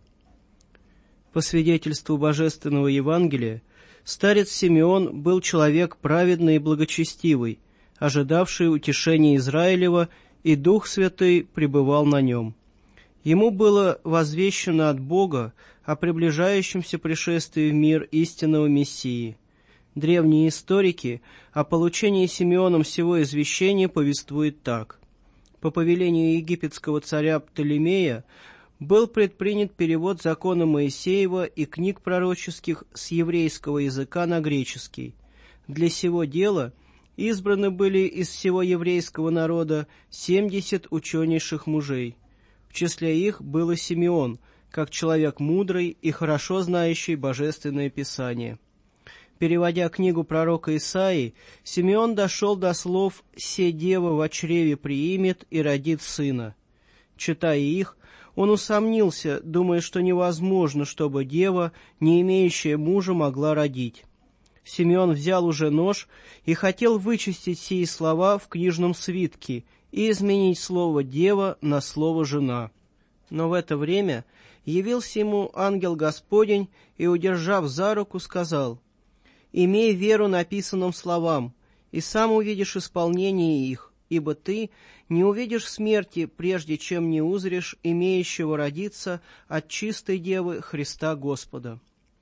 S7: По свидетельству Божественного Евангелия, старец Симеон был человек праведный и благочестивый, ожидавший утешения Израилева, и Дух Святый пребывал на нем. Ему было возвещено от Бога о приближающемся пришествии в мир истинного Мессии. Древние историки о получении Симеоном сего извещения повествуют так. По повелению египетского царя Птолемея был предпринят перевод закона Моисеева и книг пророческих с еврейского языка на греческий. Для сего дела избраны были из всего еврейского народа семьдесят ученейших мужей. В числе их был и Симеон, как человек мудрый и хорошо знающий Божественное Писание. Переводя книгу пророка Исаии, Симеон дошел до слов «Се дева во чреве приимет и родит сына». Читая их, он усомнился, думая, что невозможно, чтобы дева, не имеющая мужа, могла родить. Симеон взял уже нож и хотел вычистить сии слова в книжном свитке и изменить слово «дева» на слово «жена». Но в это время явился ему ангел Господень и, удержав за руку, сказал: «Имей веру написанным словам, и сам увидишь исполнение их, ибо ты не увидишь смерти, прежде чем не узришь имеющего родиться от чистой девы Христа Господа».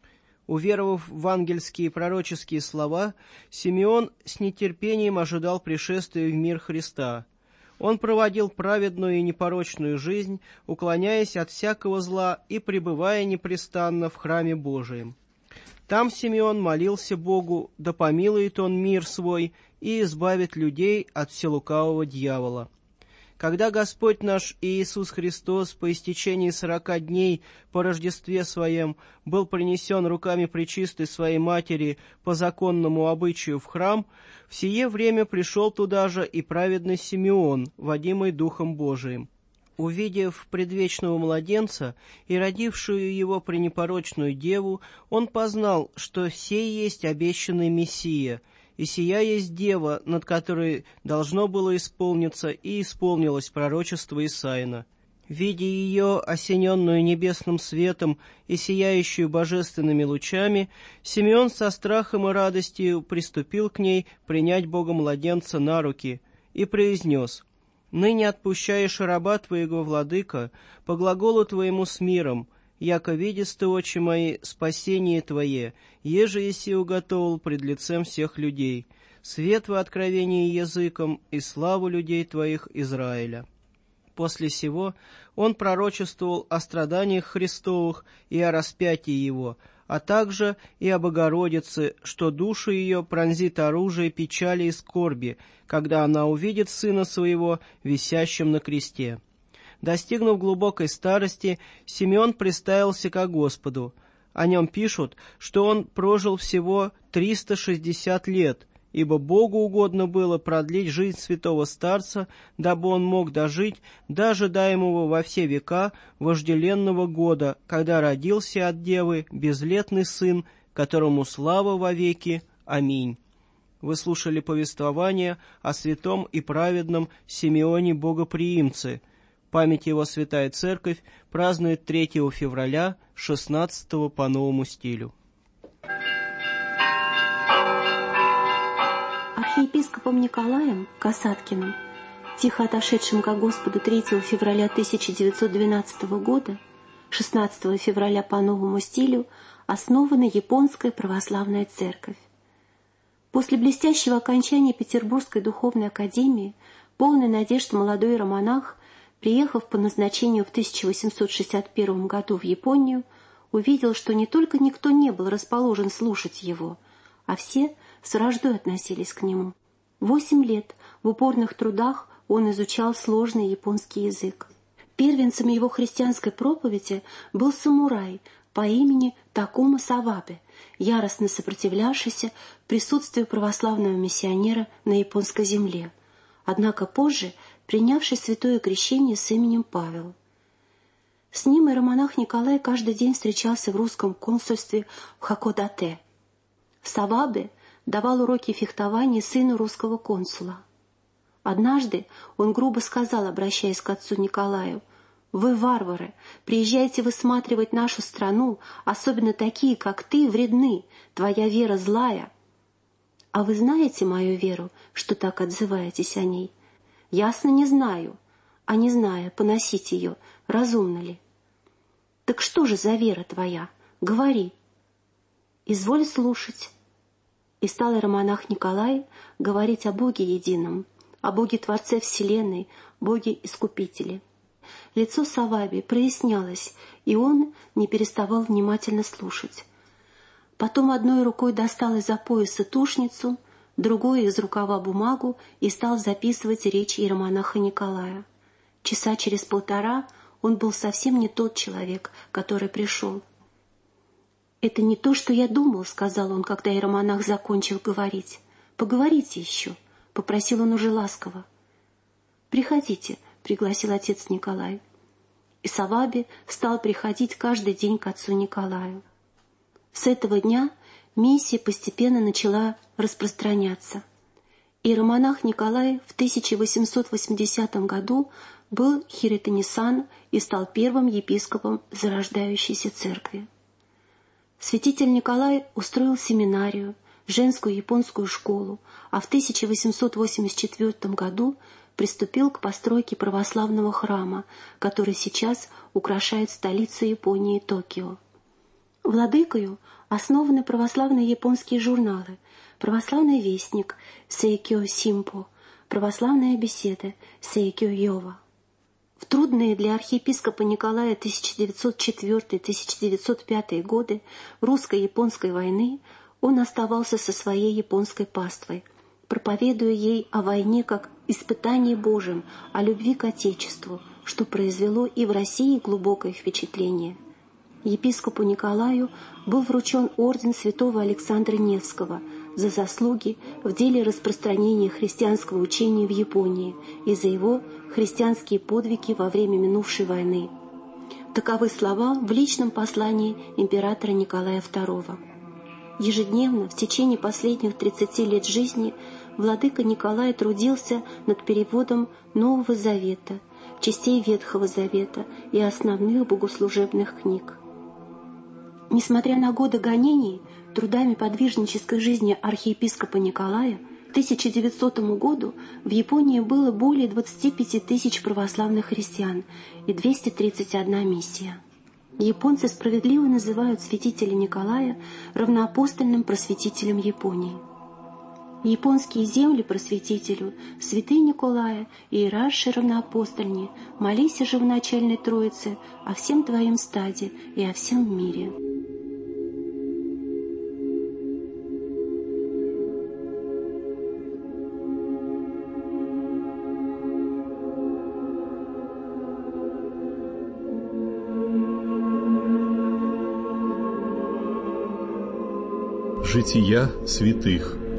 S7: Уверовав в ангельские пророческие слова, Симеон с нетерпением ожидал пришествия в мир Христа. Он проводил праведную и непорочную жизнь, уклоняясь от всякого зла и пребывая непрестанно в храме Божием. Там Симеон молился Богу, да помилует он мир свой и избавит людей от вселукавого дьявола. Когда Господь наш Иисус Христос по истечении сорока дней по Рождестве Своем был принесен руками пречистой Своей Матери по законному обычаю в храм, в сие время пришел туда же и праведный Симеон, водимый Духом Божиим. Увидев предвечного младенца и родившую его пренепорочную деву, он познал, что сей есть обещанный Мессия, и сия есть дева, над которой должно было исполниться и исполнилось пророчество Исаина. Видя ее, осененную небесным светом и сияющую божественными лучами, Симеон со страхом и радостью приступил к ней принять Бога-младенца на руки и произнес: «Ныне отпущаешь раба твоего, владыка, по глаголу твоему с миром, яко видишь ты, очи мои, спасение твое, еже еси уготовил пред лицем всех людей, свет во откровении языком и славу людей твоих Израиля». После сего он пророчествовал о страданиях Христовых и о распятии его, а также и о Богородице, что душу ее пронзит оружие печали и скорби, когда она увидит сына своего висящим на кресте. Достигнув глубокой старости, Симеон приставился ко Господу. О нем пишут, что он прожил всего триста шестьдесят лет, ибо Богу угодно было продлить жизнь святого старца, дабы он мог дожить до ожидаемого во все века вожделенного года, когда родился от девы безлетный сын, которому слава вовеки. Аминь. Вы слушали повествование о святом и праведном Симеоне Богоприимце. Память его Святая Церковь празднует третьего февраля, шестнадцатого по новому стилю.
S8: Архиепископом Николаем Касаткиным, тихо отошедшим ко Господу третьего февраля тысяча девятьсот двенадцатого года, шестнадцатого февраля по новому стилю, основана Японская православная церковь. После блестящего окончания Петербургской духовной академии, полный надежд молодой иеромонах, приехав по назначению в тысяча восемьсот шестьдесят первом году в Японию, увидел, что не только никто не был расположен слушать его, а все с враждой относились к нему. Восемь лет в упорных трудах он изучал сложный японский язык. Первенцем его христианской проповеди был самурай по имени Такума Савабе, яростно сопротивлявшийся присутствию православного миссионера на японской земле, однако позже принявший святое крещение с именем Павел. С ним иеромонах Николай каждый день встречался в русском консульстве в Хакодате. Савабе давал уроки фехтования сыну русского консула. Однажды он грубо сказал, обращаясь к отцу Николаю: «Вы, варвары, приезжаете высматривать нашу страну, особенно такие, как ты, вредны, твоя вера злая». «А вы знаете мою веру, что так отзываетесь о ней?» «Ясно, не знаю, а не зная, поносить ее, разумно ли?» «Так что же за вера твоя? Говори». «Изволь слушать». И стал иеромонах Николай говорить о Боге едином, о Боге-творце Вселенной, Боге-искупителе. Лицо Саваби прояснялось, и он не переставал внимательно слушать. Потом одной рукой достал из-за пояса тушницу, другой из рукава бумагу и стал записывать речь иеромонаха Николая. Часа через полтора он был совсем не тот человек, который пришел. «Это не то, что я думал», — сказал он, когда иеромонах закончил говорить. «Поговорите еще», — попросил он уже ласково. «Приходите», — пригласил отец Николай. И Саваби стал приходить каждый день к отцу Николаю. С этого дня миссия постепенно начала распространяться. Иеромонах Николай в тысяча восемьсот восьмидесятом году был хиротонисан и стал первым епископом зарождающейся церкви. Святитель Николай устроил семинарию, женскую японскую школу, а в тысяча восемьсот восемьдесят четвёртом году приступил к постройке православного храма, который сейчас украшает столицу Японии Токио. Владыкою основаны православные японские журналы «Православный вестник» Сейкё Симпо, «Православная беседа» Сейкё Йова. В трудные для архиепископа Николая тысяча девятьсот четвёртый — тысяча девятьсот пятый годы русско-японской войны он оставался со своей японской паствой, проповедуя ей о войне как испытании Божьем, о любви к Отечеству, что произвело и в России глубокое впечатление. Епископу Николаю был вручен орден святого Александра Невского за заслуги в деле распространения христианского учения в Японии и за его христианские подвиги во время минувшей войны. Таковы слова в личном послании императора Николая второго. Ежедневно в течение последних тридцати лет жизни владыка Николай трудился над переводом Нового Завета, частей Ветхого Завета и основных богослужебных книг. Несмотря на годы гонений, трудами подвижнической жизни архиепископа Николая к тысяча девятисотому году в Японии было более двадцати пяти тысяч православных христиан и двести тридцать одна миссия. Японцы справедливо называют святителя Николая равноапостольным просветителем Японии. Японские земли просветителю, святый Николая, иерарши равноапостольни, молись же в начальной Троице о всем твоем стаде и о всем мире.
S6: Жития святых.